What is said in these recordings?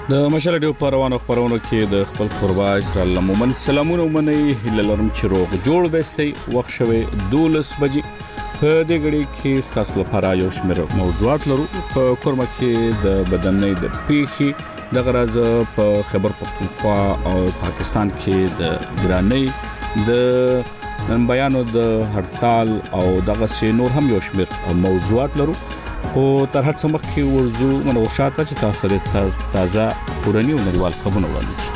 د مشال ډیو پروانو خبرونو کې د خپل قربا اسرائیل مومن سلامونه ومني هللرم چې روغ جوړ بستي وخت شوي 12 بجې په دې غړي کې تاسو لپاره یو شمېر موضوعات لرو په کورما کې د بدنۍ د پیخي د غرض په خبر پختونخوا او پاکستان کې د ګرانۍ د نن بیانو د هړتال او دغه سينور هم یو شمېر موضوعات لرو خو تر هڅه مخکې ورزو منو شاته چې تاسو ته تازه پورنی او نړیوال خبرونه وړاندې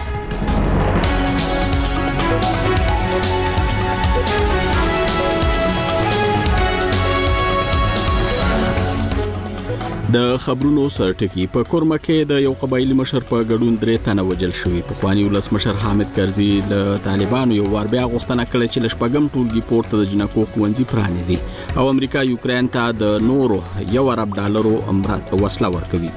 د خبرونو سرټکی په کورما کې د یو قبایلی مشر په ګډون 3 تنه وجل شوی په خواني ولس مشر حامد کرزي له طالبانو یو ور بیا غوښتنه کړې چې لشپګم ټولګي پورت د جنکو خوندزي پرانیزي او امریکا یوکرين ته د نورو $1 وسله ورکوي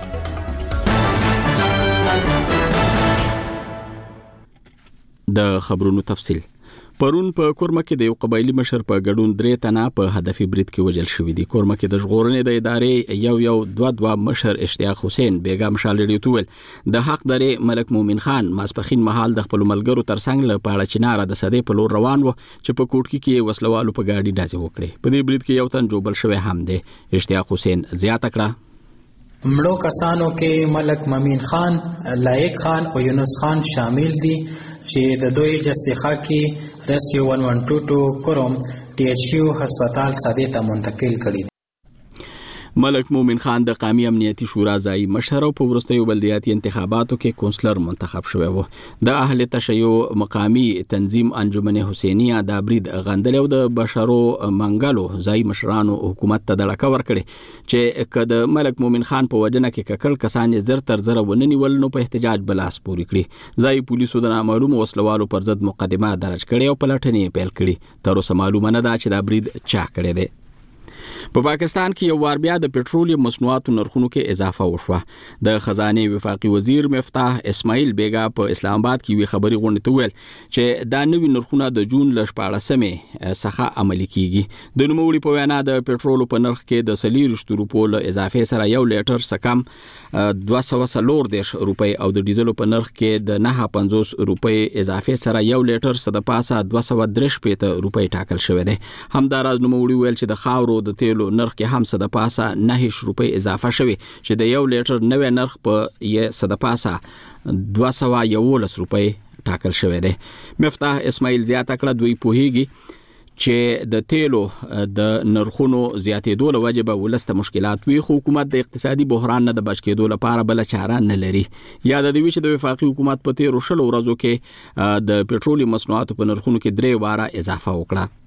د خبرونو تفصيل پرون په کورما کې د یو قبایلی مشر په ګډون 3 تنه په هدفي برید کې وجل شوی دي کورما کې د ژغورنې د ادارې یو مشر اشتیاق حسین بیگم شالډي توول د حق درې ملک مومن خان ماسپخین محل د خپل ملګرو ترڅنګ له پاړه چناره د سدې په لور روان و چې په کوټکی کې وسلوالو په گاډي ډازې وکړي په دې برید کې یو تن جوړ شوی هم دی اشتیاق حسین زیاته کړه مړو کسانو کې ملک مومن خان لایق خان او یونس خان شامل دي چې د دوی جستخا کې ریسکیو 112 کوروم ټي ایچ کیو هسپتال ساده ته منتقل کړي ملک مومن خان د قومي امنیتي شورا ځای مشر او په ورستیو بلدیاتي انتخاباتو کې کونسلر منتخب شوی و د اهل تشیع مقامی تنظیم انجمن حسینیه د برید غندل او د بشرو منګلو ځای مشرانو حکومت ته دړه ورکړي چې کله ملک مومن خان په وجنه کې ککل کسان زر تر زر وننی ولنو په احتجاج بلاس پوری کړي ځای پولیسو د نامعلوم وسلوالو پر ضد مقدمه درج کړي او پلټنې پیل کړي تر اوسه معلومه نه ده چې دا برید چا کړی دی په پاکستان کې یو وار بیا د پېټرولیم مصنوعاتو نرخونو کې اضافه وشوه د خزانه وفاقي وزیر مفتاح اسماعیل بیگا په اسلام آباد کې وی خبري غونډه ته ویل چې دا نوی نرخونه د جون ل 14مې څخه عملي کیږي د نوموړي په وینا د پېټرول په نرخ کې د 100 روپو له اضافه سره یو لیټر سکم 240 روپۍ او د ډیزلو په نرخ کې د 950 روپۍ اضافه سره یو لیټر صد پاسه 230 روپۍ ټاکل شوی دی همداراز نوموړي ویل چې د خاورو د تیلو نرخ کې هم صد پاسه 9 روپۍ اضافه شوی چې د یو لیټر نوې نرخ په صد پاسه 211 روپۍ ټاکل شوی دی مفتاح اسماعیل زیاته کړه دوی پوهیږي چې د تیلو د نرخونو زیاتېدو له وجې به ولسته مشکلات وي خو حکومت د اقتصادي بحران نه د بچ کېدو لپاره بل چاره نه لري یاد دی چې د وفاقي حکومت په 13 ورځو کې د پېټرولي مصنوعاتو په نرخونو کې 3 واره اضافه وکړه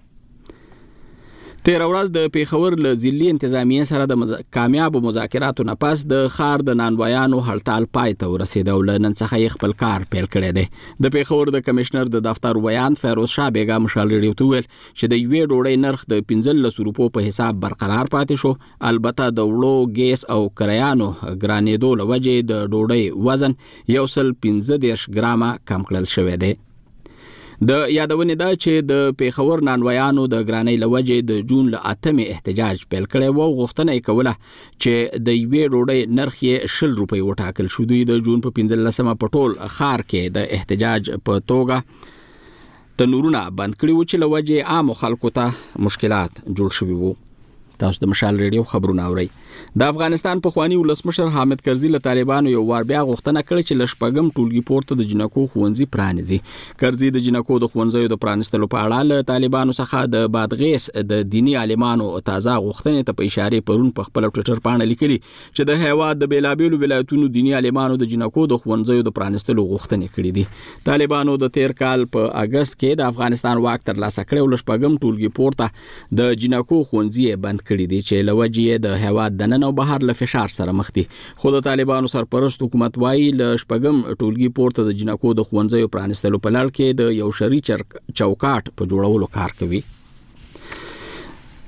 13 ورځ د پیښور له ځلي انتظامیه سره د کامیاب مذاکراتو نه پس د خار د نانوایانو هړتال پای ته ورسېد او نن څخه یې خپل کار پیل کړی دی د پیښور د کمشنر د دفتر ویان فیروز شاه بیگم شالډي توول چې د یوې ډوړې نرخ د 15 روپو په حساب برقرار پاتې شو البته د وړو ګیس او کریانو ګرانېدو له وجې د ډوړې وزن 115 ګرامه کم کړل شوی دی د یادونه ده چې د پیښور نانوایانو د ګرانۍ لوجې د جون ل 8مې احتجاج پیل کړی و غوښتنه یې کوله چې د یوې ډوډۍ نرخ یې 10 روپۍ وټاکل شو دوی د جون په 15مه په ټول خار کې د احتجاج په توګه تنورونه بند کړي و چې لوجې عام خلکو ته مشکلات جوړ شوي وو تاسو د مشال ریډیو خبرونه اورئ د افغانستان په خواني ولسمشر حامد کرزي له طالبانو یو وار بیا غوښتنه کړې چې لشپګم ټولګي پورته د جنکو خوندزي پرانیزي کرزي د جنکو د خوندزیو د پرانستلو په اړه له طالبانو څخه د بادغیس د دینی عالمانو تازه غوښتنې ته په اشاره پرون په خپل ټوئیټر باندې لیکلي چې د هیواد د بیلابیلو ولایتونو دینی عالمانو د جنکو د خوندزیو د پرانستلو غوښتنې کړې دي طالبانو د 13 کال په اگست کې د افغانستان واک تر لاسه کړو لشپګم ټولګي پورته د جنکو خوندزي بند کړې دي چې لوجې د هیواد د نن او بهر له فشار سره مخ دي خو د طالبانو سرپرست حکومت وايي ل شپږم ټولګي پورته د جنکو د خوندزیو پرانستلو په لړ کې د یو شری چوکاټ په جوړولو کار کوي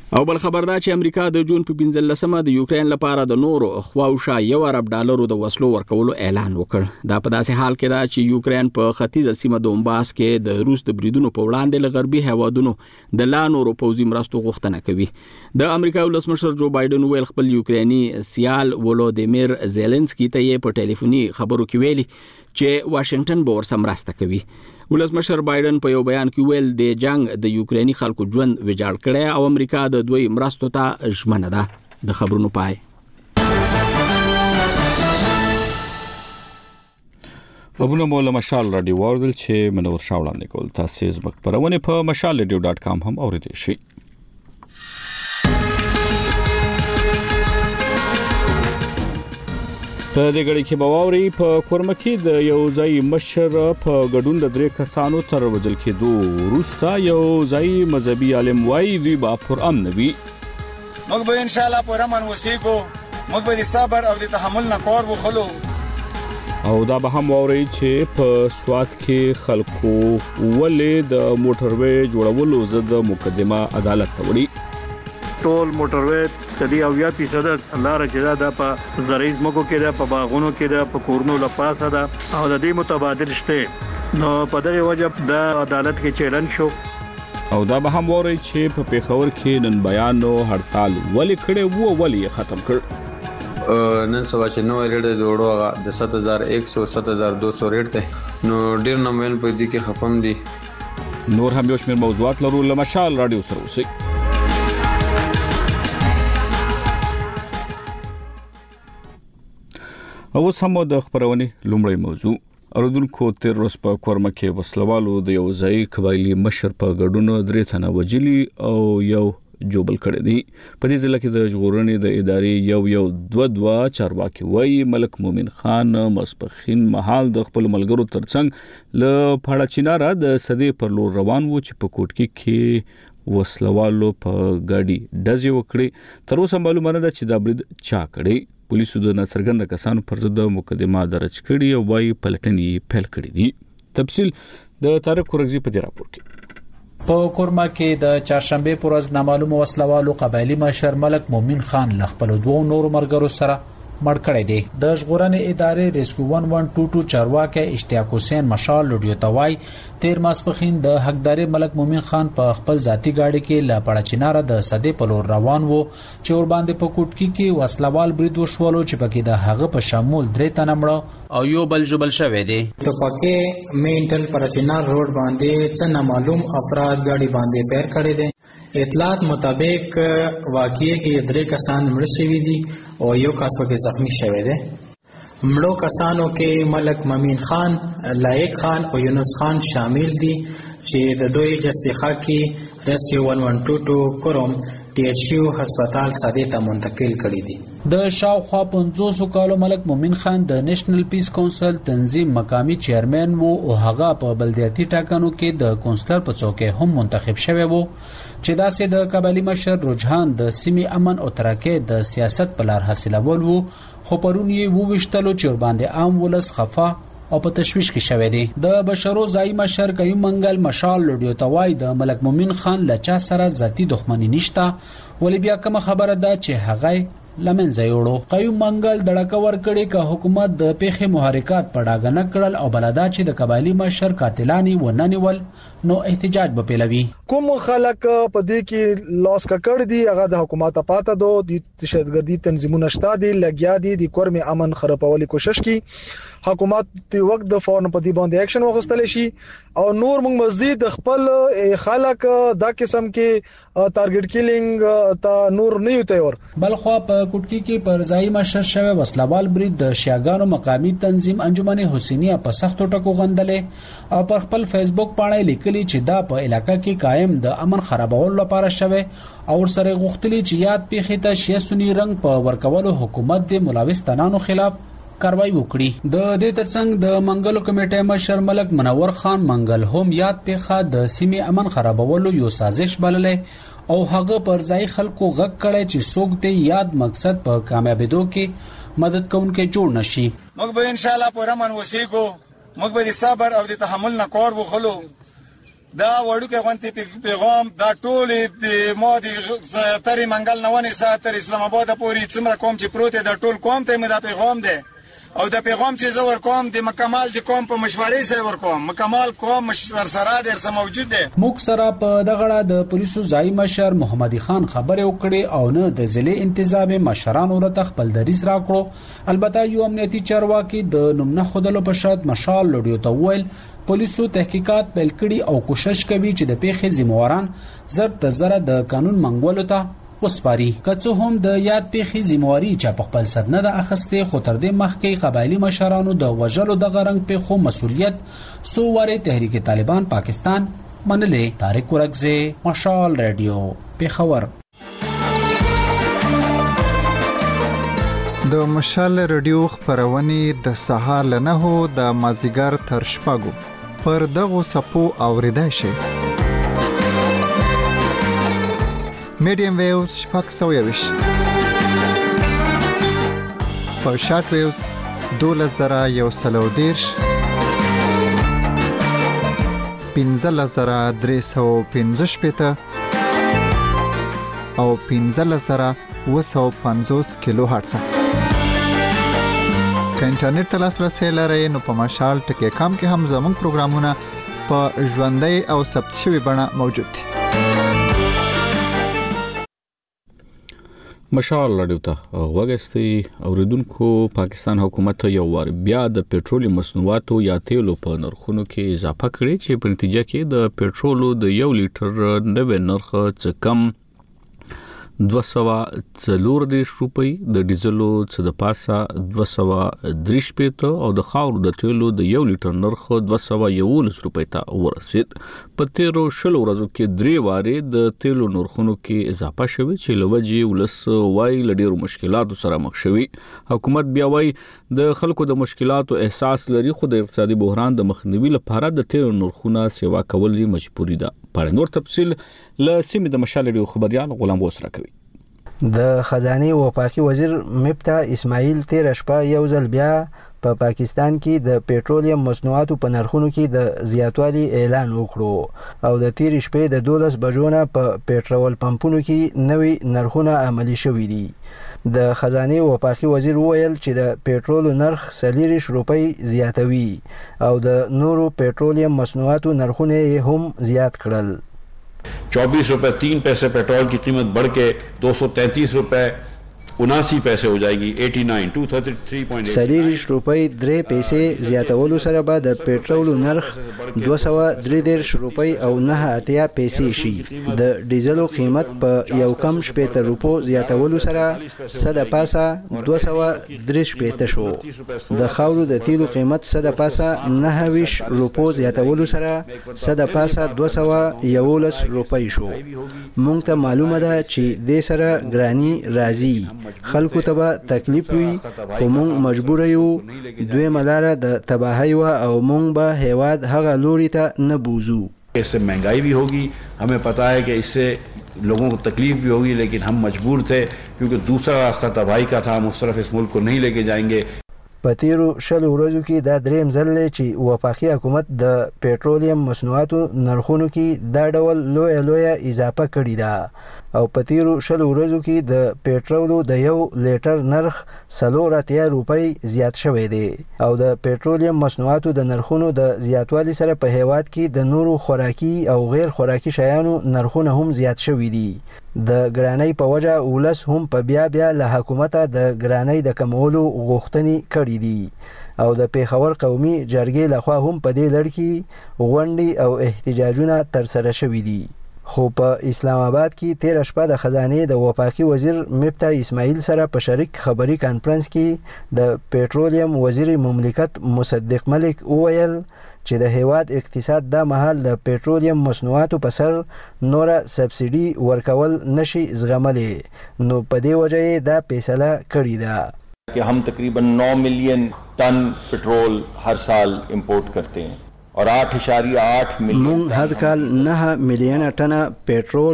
او بل خبردار چې امریکا د جون په 15مه د یوکرين لپاره د نورو خواوشا $1 ارب د وسلو ورکولو اعلان وکړ. دا په داسې حال کې دا چې یوکرين په ختیځه سیمه دونباس کې د روس د بریدونو په وړاندې له غربي هیوادونو د لا نورو پوځي مرستو غوښتنه کوي. د امریکا ولسمشر جو بایدن ویل خپل یوکريني سیال ولودیمیر زيلنسکي ته په ټلیفوني خبرو کې ویلي چې واشنگټن به ورسره مرسته کوي. ولسمشر بایدن په یو بیان کې ویل د جنگ د یوکريني خلکو ژوند ویجاړ کړي او امریکا د دوی مرستو ته ژمنه ده. د خبرونو پای. خبرونه مولا مشال رادیو واردل چې منور شاولان کول تاسو زموږ پرونه په mashalradio.com هم اوریدئ شئ. په دې غړي کې باوري په کورمکي د یو ځای مشر په ګډون د 3 کسانو تر وژل کېدو وروسته یو ځای مذهبي عالم وایي دوی به پر امن وي. موږ به ان شاء الله پر امن وسیګو، موږ به د صبر او د تحمل نه کار وخلو. او دا به هم واوري چې په سوات کې خلکو ولې د موټروي جوړولو ضد مقدمه عدالت ته وړي. ټول موټروي تدې 80% لار چې دا په زرعي ځمکو کې ده، په باغونو کې ده، په کورونو لپاسه ده او د دې متبادل شته. نو په دغه وجه د عدالت کې چیلنج شو. او دا به هم ووري چې په پیښور کې نن بیانو هړتال ولې کړي وو ولې ختم کړ. نن سبا چې نو ریټ د وړو د 7100 7200 ریټ ته نو ډیر نموین په دې کې خپم دي. نور هم یو شمېر موضوعات لرو لمشال رادیو سره اوسئ. اوس هم د خبرونه لومړی موضوع اردوونکو تیر روز په کورمکه وسلوالو د یو ځای قبایلی مشر په ګډون 3 تنه وجلی او یو جوبل کړی دی. په دې ځل کې د ژغورنې د ادارې یو چارواکي وایي ملک مومن خان مسپخین محال د خپل ملګرو ترڅنګ له پاړه چیناره د سدې پر لور روان وو چې په کوټکی کې وسلوالو په ګاډي ډزې وکړي. تر اوسه معلومه نه ده چې دا برید چا کړی. پولیسو د ناڅرګند کسانو پر ضد مقدمه درج کړي او وايي پلټنې پیل کړې دي. تفصیل د طارق قرغزي په راپور کې. په کورما کې د چهارشنبه پر ورځ نامعلوم وسلوالو قبایلی مشر ملک مومن خان له خپل 2 نورو مرګرو سره مړ کړی دی. د ژغورنې ادارې ریسکیو 1122 چارواکي اشتیاق حسین مشال لوډیو توای تیر ماسپخین د حقدار ملک مومن خان په خپل ذاتی گاډي کې لا پړه چیناره د سدې په لور روان وو چې ور باندې په کوټکی کې وسلوال برید وشولو چې پکې د هغه په شمول 3 تنه مړه او یو بل جبل شوی دی. تو پکې مینټل پرچینار روډ باندې څه نامعلوم افراد گاډي باندې پیر کړی دي. اطلاعات مطابق واقعي کې 3 کسان مړ شوي دي او یو کس پکې زخمی شوی دی. مړو کسانو کې ملک مومن خان، لایق خان او یونس خان شامل دي چې د دوی جستخا کې ریسکیو 1122 کوروم THU هسپتال ساده ته منتقل کړي دي. د شاوخوا 500 کالو ملک مومن خان د نېشنل پیس کونسل تنظیم مقامی چیرمن وو او هغه په بلدیاتي ټاکنو کې د کونسلر په څوکۍ هم منتخب شوی وو چې داسې د قبایلی مشر رجحان د سیمې امن او ترقۍ د سیاست په لار حاصلول وو. خو پرون یې وویشتلو چې باندې عام ولس خفا او په تشویش کې شوی دی. د بشرو ځای مشر قیوم منګل مشال لوډیو توای د ملک مومن خان لچا سره ذاتی دښمنی نشته ولې بیا کوم خبره ده چې هغه لمنځه یوړو. قیوم منګل دړکه ور کړي ک حکومت د پیخي محرکات په ډاګه نه کړل او بلدا چې د قبایلی مشر قاتلانی وننول نو احتجاج به پیلوي. کوم خلک په دې کې لاس کړ دي هغه د حکومت پاته دو د تشددي تنظیمونو شته دي لګیا دي د کورم امن خرابولو کوشش کی. حکومت د وخت د فورن په دی باندې اکشن واخستل شي او نور موږ مزید خپل خلک دا قسم کې ټارګټ کیلینګ تا نور نه یو تیور. بلخوا په کوټکی کې پر ځای مشر شوی وسلوال برید د شیاګانو مقامی تنظیم انجمن حسینیه په سختو ټکو غندلې او پر خپل فیسبوک باندې لیکلي چې دا په علاقې کې قائم د امن خرابولو لپاره شوی او سره غوښتلي چې یاد پیښې ته شیعه سنی رنګ په ورکولو حکومت د ملوث تنانو خلاف کاروایی وکړي. د دې ترڅنګ د منګلو کمیټې مشر ملک منور خان منګل هم یاد پیښه د سیمې امن خرابولو یو سازش بللې او هغه پر ځای خلکو غږ کړي چې څوک دې یاد مقصد په کامیابیدو کې مدد کوونکې جوړ نشي. موږ به ان شاء الله پر امن وسیګو، موږ به د صبر او د تحمل نه کار وخلو. دا وړوکی غونتی پیغام دا ټول د ما د ترې منګل نه ونیسه تر اسلام آباد پورې څومره قوم چې پروت دی دا ټول قوم ته مې دا پیغام دی او دا پیغام چې زه ورکوم د مکمل د قوم په مشورې سره ورکوم مکمل قوم مشور سره درسه موجود دی. موږ سره په دغه اړه د پولیسو ځای مشر محمدي خان خبرې وکړې او نه د ضلع انتظامی مشرانو ورته خپل دریځ راکړو. البته یو امنیتي چارواکي د نوم نه خودلو په شرط مشال لوډیو ته وویل پولیسو تحقیقات پیل کړي او کوشش کوي چې د پیښې ذمہواران زر تر زره د قانون منګولو ته وسپاري. که څه هم د یاد پیښې ذمہواري چا په خپل سر نه ده اخیستې خو تر دې مخکې قبایلي مشرانو د وژلو دغه رنګ پیښو مسؤلیت څو وارې تحریک طالبان پاکستان منلې. طارق ورکزی، مشال رادیو، پیښور. د مشال رادیو خبرونه د سهار له 9 د مازیګر تر شپږو پر دغه سپو اوریدای شي. میډیم ویوز شپږ سویوش په شارټ ویوز 12130 15315 او 15750 کیلو هرتز. که انټرنیټ ته لاسرسي لرئ نو په مشال ټکی کام کې هم زموږ پروګرامونه په ژوندۍ او ثبت شوی بڼه موجود دي. مشال رادیو ته غوږستئ اوریدونکو. پاکستان حکومت یو وار بیا د پېټرول مصنوعاتو یا تیلو په نرخونو کې اضافه کړې چې په نتیجه کې د پېټرولو د 1 لیټر نوې نرخ څخه کم 240 روپۍ، د ډیزلو څخه د پاسه 230 او د خاورو د تیلو د 1 لیټر نرخ 211 روپۍ ته ورسید. په تیرو 20 ورځو کې 3 وارې د تیلو نرخونو کې اضافه شوه چې لوجې ولس وايي لډیرو مشکلاتو سره مخ شوي. حکومت بیا وايي د خلکو د مشکلاتو احساس لري خو د اقتصادي بحران د مخنیوي لپاره د تیلو نرخونه سیوا کول مجبوري ده. په نور تفصیل له سیمې د مشال رادیو خبريال غلام وسره کوي. د خزانه وفاقي وزیر مفتا اسماعیل تیر شپه یو ځل بیا په پاکستان کې د پېټرولیم مصنوعاتو په نرخونو کې د زیاتوالي اعلان وکړو او د تیر شپې د 12 بجو نه په پېټرول پمپونو کې نوې نرخونه عملي شوي دي. د خزانه وفاقي وزیر وویل چې د پېټرول نرخ 40 روپۍ زیاتوي او د نورو پېټرولیم مصنوعاتو نرخونه هم زیات کړل. 24 रुपए 3 पैसे पेट्रोल की कीमत बढ़ के 233 रुपए 79 पैसे हो जाएगी. 89 233.8 40 روپۍ 3 پیسې زیاتولو سره به د پېټرول نرخ 233 روپۍ او 9 پیسې شي. د ډیزلو قیمت په یو کم 70 روپو زیاتولو سره صد پاسه 230 شو. د خاورو د تیلو قیمت صد پاسه 29 روپو زیاتولو سره صد پاسه 211 روپۍ شو. مونږ ته معلومه ده چې د سره ګرانی راځي خلکو ته به تکلیف وي خو مونږ مجبور یو دوی ملاره د تباہی او مونږ به هیواد هغه لوري ته نه بوزو. इससे महंगाई भी होगी, हमें पता है कि इससे लोगों को तकलीफ भी होगी लेकिन हम मजबूर थे क्योंकि दूसरा रास्ता तबाही का था. हम उस तरफ इस मुल्क को नहीं लेके जाएंगे. په تیرو 20 ورځو کې دا دریم ځل چې وفاقي حکومت د پېټرولیم مصنوعاتو نرخونو کې دا ډول لویه اضافه کړې ده او په تیرو 20 ورځو کې د پېټرولو د 1 لیټر نرخ 4 روپۍ زیات شوی دی او د پېټرولیم مصنوعاتو د نرخونو د زیاتوالي سره په هیواد کې د نورو خوراکي او غیر خوراکي شیانو نرخونه هم زیات شوي دي. د ګرانۍ په وجه ولس هم په بیا له حکومت د ګرانۍ د کمولو غوښتنې کړې دي او د پیښور قومي جرګې لخوا هم په دې لړ کې غونډې او احتجاجونه تر سره شوي دي. خو په اسلام آباد کې تیر شپه د خزانه د وفاقي وزیر مفتا اسماعیل سره په شریک خبري کانفرنس کې د پېټرولیم وزیر مملکت مصدق ملک وویل چې د هیواد اقتصاد د محل د پېټرولیم مصنوعاتو په سر نور سبسيډي ورکول نشي زغملې نو په دې وجه دا فیصله کړې ده कि हम तकरीबन 9 मिलियन टन पेट्रोल हर साल इंपोर्ट करते हैं और 8.8 मिलियन مونږ هر کال 9 میلیونه ټنه پېټرول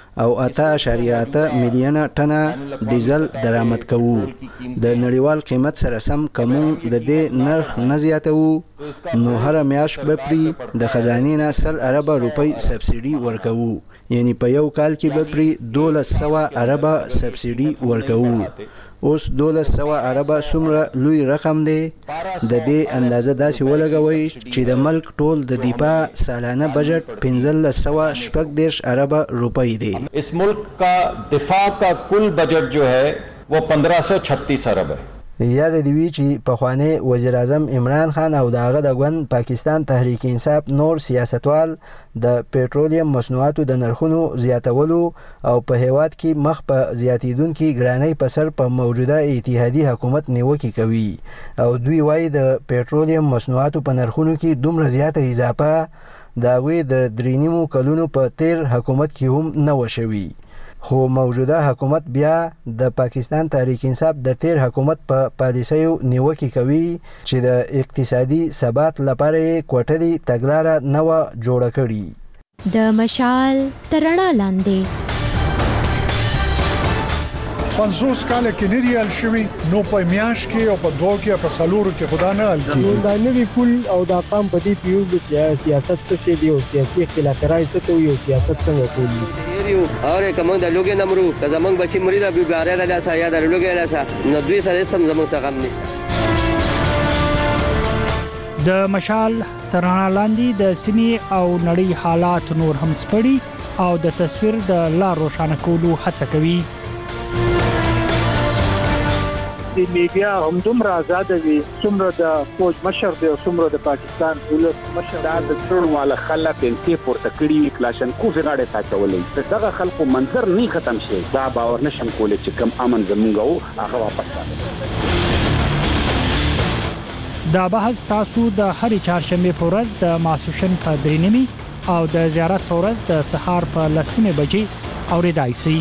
او 8.8 میلیون ټنه ډیزل درآمد کوو. د نړیوال قیمت سره سم کوم د دې نرخ نه زیاتو نو هر میاشت به پری د خزانې نه 100 ارب روپۍ سبسیډي ورکوو، یعنی په یو کال کې به پری 1200 ارب سبسیډي ورکوو. اوس 1200 ارب څومره لوی رقم دی؟ د دې اندازه داسې ولګوي چې د ملک ټول د دفاع سالانه بجټ 1540 ارب روپۍ دی. इस मुल्क का दिफा का कुल बजट जो है वो 1536 अरब है. یاد دی وی چې پخوانی وزیر اعظم عمران خان او داغه د ګوند پاکستان تحریک انصاف نور سیاستوال د پېټرولیم مصنوعاتو د نرخونو زیاتولو او په هیواد کې مخ په زیاتیدونکو ګرانۍ په سر په موجوده اتحادیه حکومت نیوکه کوي او دوی وايي د پېټرولیم مصنوعاتو په نرخونو کې دومره زیاته اضافه داوی د 3 کلونو په تیر حکومت کې هم نه وشوي. خو موجوده حکومت بیا د پاکستان تحریک انصاف د تیر حکومت په پالیسیو نیوکه کوي چې د اقتصادي ثبات لپاره کوټري تګلارې نو جوړ کړي. د مشال ترڼا لاندې 50 کال کې ندی ال شوی نو په میاش کې او په دوه کې په سالورو کې خدا نه ال کی دا نوی کول او دا قام په دې پیو چې سیاست څه دی او سیاسي اختلافات څه ته یو سیاست څنګه کوي اور کوم د لوګي نمرو زمنګ بچی مریدا بیګاره د لاسه یا د لوګي لاسه نو دوی سره سم زموږ څخه نشته. د مشال ترڼا لاندې د سیمې او نړۍ حالات نور هم سپړي او د تصویر د لار روښانه کولو هڅه کوي. د میډیا هم دومره آزاد وي څومره د فوج مشر دی او څومره د پاکستان ولس مشر دا د ټول والا خلک انتي پورته کړی کلاشن کو زغاړه ساتولې دغه خلکو منظر نه ختم شي دا باور نشم کولای چې کم امن زمونږ هغه واپس راځي. دا بحث تاسو د هرې چهارشنبه په ورځ د ماسوشن په 3 او د زیارت په ورځ د سهار په 10 بجې اوریدای شئ.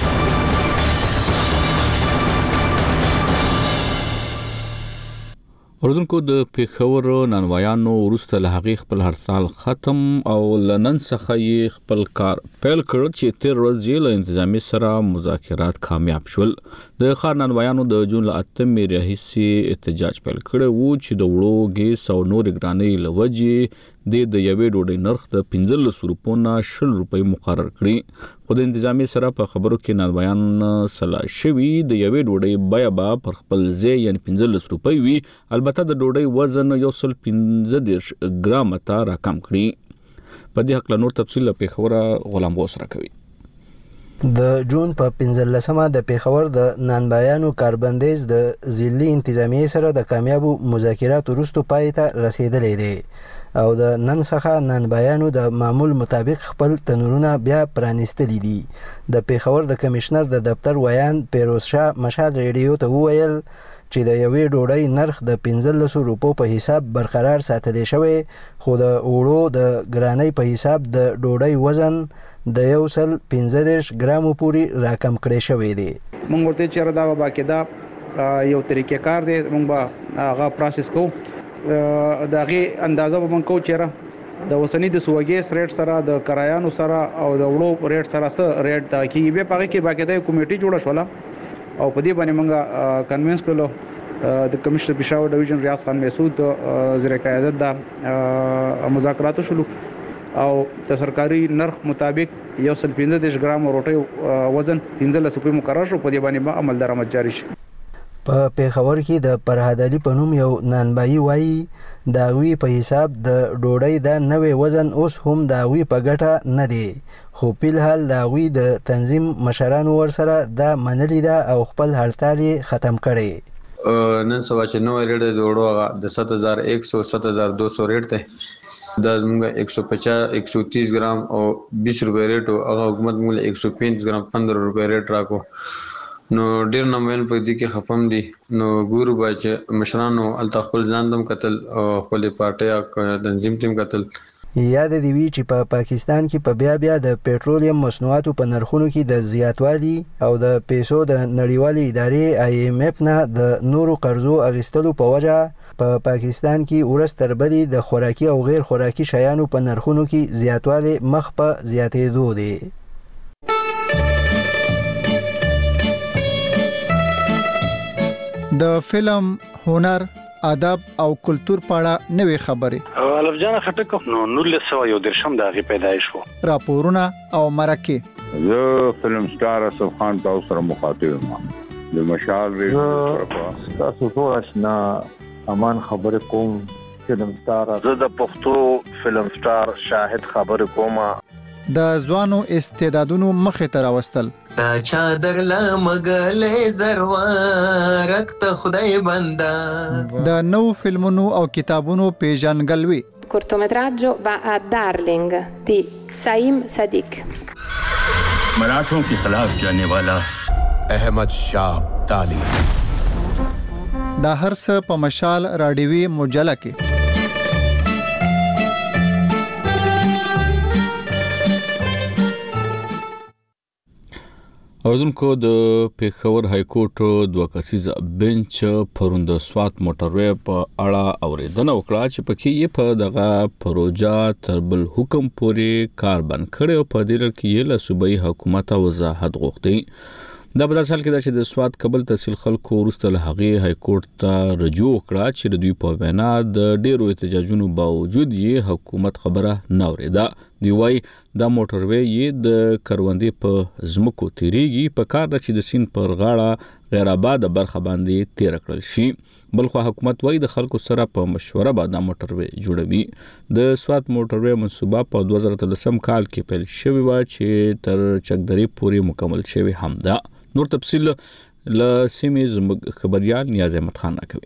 اردوونکو د پیښور نانوایانو وروسته له هغې خپل هرسال ختم او لنن څخه یې خپل کار پیل کړ چې تیر ورځ یې له انتظامی سره مذاکرات کامیاب شول. د ښار نانوایانو د جون له 8 راهیسې احتجاج پیل کړی وو چې د وړو ګیس او نور ګرانۍ له وجې د یوې ډوډۍ نرخ د 15 روپو نه 20 روپۍ مقرر کړي. خو د انتظامی سره په خبرو کې نانوایان سلا شوي د یوې ډوډۍ بیه به پر خپل ځای یعنی 15 روپۍ وي، البته د ډوډۍ وزن 115 ګرام ته راکم کړي. په دې حق له نور تفصیل له پیښوره غلام غوث راکوي. د جون په 15مه د پیښور د نانبایانو کاربندیز د ضلعي انتظامی سره د کامیابو مذاکراتو وروسته پای ته رسیدلی دی او د نن څخه نانبایانو د معمول مطابق خپل تنورونه بیا پرانیستلی دي. د پیښور د کمشنر د دفتر ویان پیروز شاه مشهد ریډیو ته وویل چې د یوې ډوډۍ نرخ د 15 روپو په حساب برقرار ساتل شوی، خو د وړو د ګرانۍ په حساب د ډوډۍ وزن د 115 ګرامو پورې راکم کړی شوی دی. موږ ورته چیرې دا باقاعده یو طریقې کار دی موږ هغه پروسس کوو دغه اندازه به موږ کوو چیرې د وسنی د سوګیس ریټ سره د کرایانو سره او د وړو ریټ سره ریټ دا کې به پاره کې باقاعده کمیټي جوړه شوله او په دې باندې موږ کنوینس کړو د کمشنر پېښور ډیویژن ریاض خان مسعود وزیر قیادت دا مذاکرات شلو او د سرکاري نرخ مطابق 115 ګرام روټي وزن 15 روپۍ مقرر شو. په دې باندې عمل درآمد جاری شي. په پیښور کې د فرهاد علي په نوم یو نانبایي وایي داوی په حساب د ډوډۍ د نوې وزن اوس هم داوی په ګټه نه دی، خو په الحال داوی د تنظیم مشرانو ورسره دا منلي ده او خپل هړتال ختم کړي. نن سبا چې نو ریټ د وړو د 7100 7200 ریټ ته دا موږ 150 130 ګرام او 20 روپے ریټ او هغه حکومت موږ 135 ګرام 15 روپے ریټ راکو. نو ډیر نمبر په دې کې خپم دي نو ګورو باچ مشرانو ال خپل ځان دم قتل او خپل پارټي تنظیم تیم قتل. یاد دی وی چې په پاکستان کې په بیا د پېټرولیم مصنوعاتو په نرخونو کې د زیاتوالي او د پیسو د نړیوالې ادارې IMF نه د نورو قرضو اغستلو په وجه په پاکستان کې ورځ تر بلې د خوراکي او غیر خوراکي شیانو په نرخونو کې زیاتوالی مخ په زیاتېدو دی. د فلم، هنر، ادب او کلچر په اړه نوې خبرې. الف جان خټک نو 1913 د هغه پیدایش وو. راپورونه او مرکه. زه فلم سٹار اسف خان تاسو سره مخاطب یم. د مشال ریډیو تاسو ټول آشنا امان خبر کوم. فلم سٹار زه د پښتو فلم سٹار شاهد خبر کوم. د ځوانو استعدادونو مخه تر واستل. تا چادر لا مګلې زروارک ته خدای بندا. د نو فلمونو او کتابونو پیژنګلوي. cortometraggio va a Darling di Saim Sadiq. मराठों के खिलाफ जाने वाला अहमद शाह अब्दाली. دا هر څه په مشال رادیوي مجله کې. اوردونکو د پیښور های کورټ دوه کسیزه بنچ پرون د سوات موټروي په اړه اوریدنه وکړه چې پکې یې په دغه پروژه تر بل حکم پورې کار بند کړی او په دې لړ کې یې له صوبایي حکومت وضاحت غوښتي. دا په داسې حال کې چې د سوات قبل تحصیل خلکو وروسته له هغې های کورټ ته رجوع وکړه چې د دوی په وینا د ډیرو احتجاجونو باوجود یې حکومت خبره نه اورېده. دی وايي دا موټروي یې د کروندې په ځمکو تیریږي، په کار ده چې د سیند پر غاړه غیر آباد برخه باندې تیر کړل شي. بلخو حکومت وايي د خلکو سره په مشوره به دا موټروي جوړوي. د سوات موټروي منصوبه په 2013 کال کې پیل شوې و چې تر چکدرې پورې مکمل شوی هم ده. نور تفصیل له سیمې زموږ خبريال نیاز احمد خان راکوي.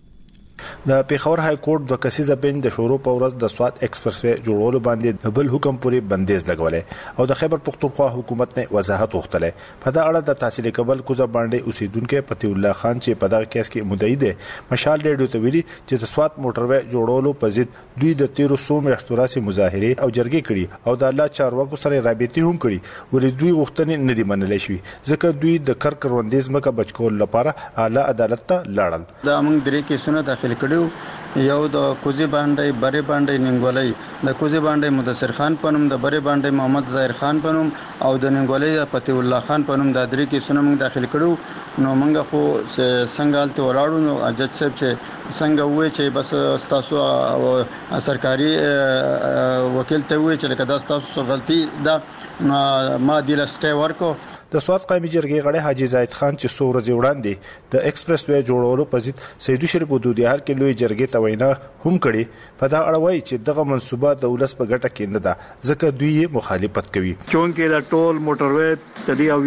د پیښور های کورټ د کسیزه بنچ د شروع په ورځ د سوات ایکسپریس وې جوړولو باندې د بل حکم پورې بندیز لګولې او د خیبر پختونخوا حکومت نه وضاحت وغوښتله. په دا اړه د تحصیل قبل کوزه باندې اوسیدونکو پتی الله خان چې په دغه کیس کې مدعي دی مشال ریډیو ته ویلي چې د سوات موټروي جوړولو په ضد دوی د 1300 میاشتو راسي مظاهره او جرګې کړي او د الله چارواکو سره رابطې هم کړي، ولې دوی غوښتنې نه دي منلې شوې ځکه دوی د کروندې ځمکه بچکول لپاره اعلی عدالت ته لاړل. دا موږ درې کیسونه داخل کړو، یو د کوزي باندې بری باندې ننګولای، د کوزي باندې مدثر خان پنوم، د بری باندې محمد ظاهر خان پنوم او د ننګولای پتی الله خان پنوم. د درې کیسونه موږ داخل کړو. نو موږ خو څنګه حالت ولاړو نو اجت صاحب چې څنګه وې چې بس تاسو سرکاري وکیل ته وې چې لکه دا تاسو غلطي دا ما دی لسټه ورکو. د سوات قومي جرګې غړي حاجی زاید خان چې څو ورځې وړاندې د ایکسپریس وې جوړولو په ضد سیدو شریف ودودیار کې لوی جرګې ته وینا هم کړي. په دا اړه وایي چې دغه منصوبه د ولس په ګټه کې نه ده ځکه دوی یې مخالفت کوي. چونکې دا ټول موټروي د دې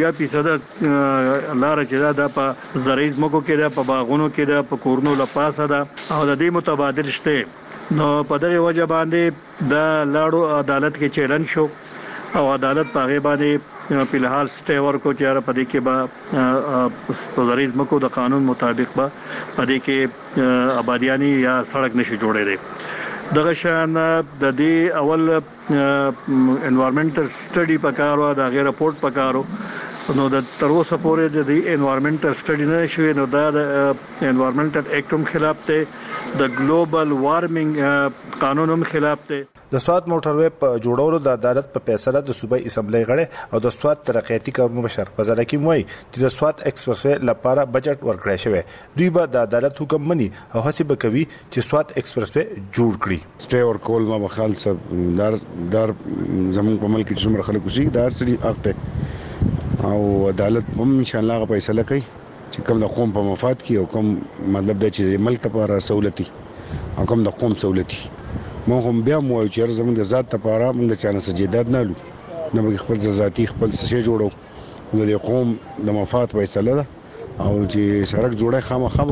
80% لار چې دا په زرعي ځمکو کې ده، په باغونو کې ده، په کورونو لپاسه ده او د دې متبادل شته. نو په دغه وجه باندې د لاړو عدالت کې چیلنج شو او عدالت په غیبه باندې په الحال سټه ورکو چې په دې کې به په زرعي ځمکو د قانون مطابق به په دې کې آبادیانی یا سړک نشي جوړېدي. دغه شان د دې اول انوایرنمنټل سټډي پکارو، د غیر رپورت پکارو. نو د تر اوسه پورې د دې انوایرنمنټل سټډي نه شوی. نو دا د انوایرنمنټل ایکټ هم خلاف دی، د ګلوبل وارمنګ قانون هم خلاف دی. د سوات موټروي په جوړولو د عدالت په فیصله د صوبایي اسمبلی غړي او د سوات ترقیاتي کارونو مشر فضل حکیم وایي چې د سوات ایکسپریس وې لپاره بجټ ورکړی شوی. دوی به د عدالت حکم مني او هڅه به کوي چې سوات ایکسپریس وې جوړ کړي. سټه ورکول ما بخال سب دار زمون په ملک کې څومره خلک وسی دار سری اخته او عدالت هم ان شاء الله فیصله کوي چې کوم د قوم په مفاد کې او کوم مطلب د چې ملک لپاره سہولتي او کوم د قوم سہولتي. مونږ هم بیا مو چې زموږ د ذات لپاره موږ د چانه سجدات نه لو نه به خپل ذاتي خپل څه جوړو د قوم د مفاد فیصله ده او چې سړک جوړه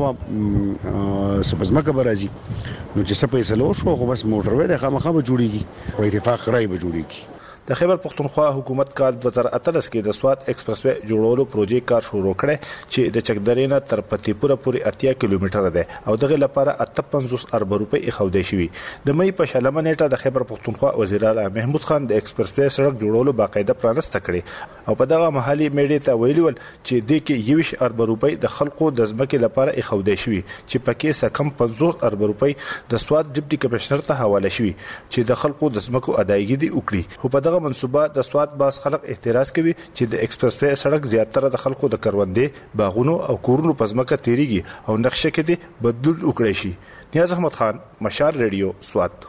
خامخا سپزمکه برازي نو چې څه فیصله وشو خو بس موټروي د خامخا به جوړیږي او اتفاق رائے به جوړیږي. د خیبر پختونخوا حکومت کال 2018 کې د سوات ایکسپریس وې جوړولو پروژې کار شروع کړي چې د چکدرې نه تر پتی پوره پورې 80 کیلومتر ده او دغه لپاره 58 ارب روپۍ اخودې شوی. د مې په شلمه نیټه د خیبر پختونخوا وزیر اعلی محمود خان د ایکسپریس وې سړک جوړولو باقاعده پرانسته کړي او په دغه محلي میډیا ته ویلول چې د کې 20 ارب روپۍ د خلکو د ځمکې لپاره اخودې شوی چې پکې سکم 50 ارب روپۍ د سوات ډیپټي کمشنر ته حواله شوی چې د خلکو د ځمکو ادایګي دي وکړي. خو په دغه منصوبه د سواد باز خلک اعتراض کوي چې د ایکسپریس وې سړک زیاتره د خلکو د کروندې باغونو او کورونو په ځمکه تیریږي او نقشه کې د بدلون وکړي شي. نیاز احمد خان، مشال ریډیو، سواد.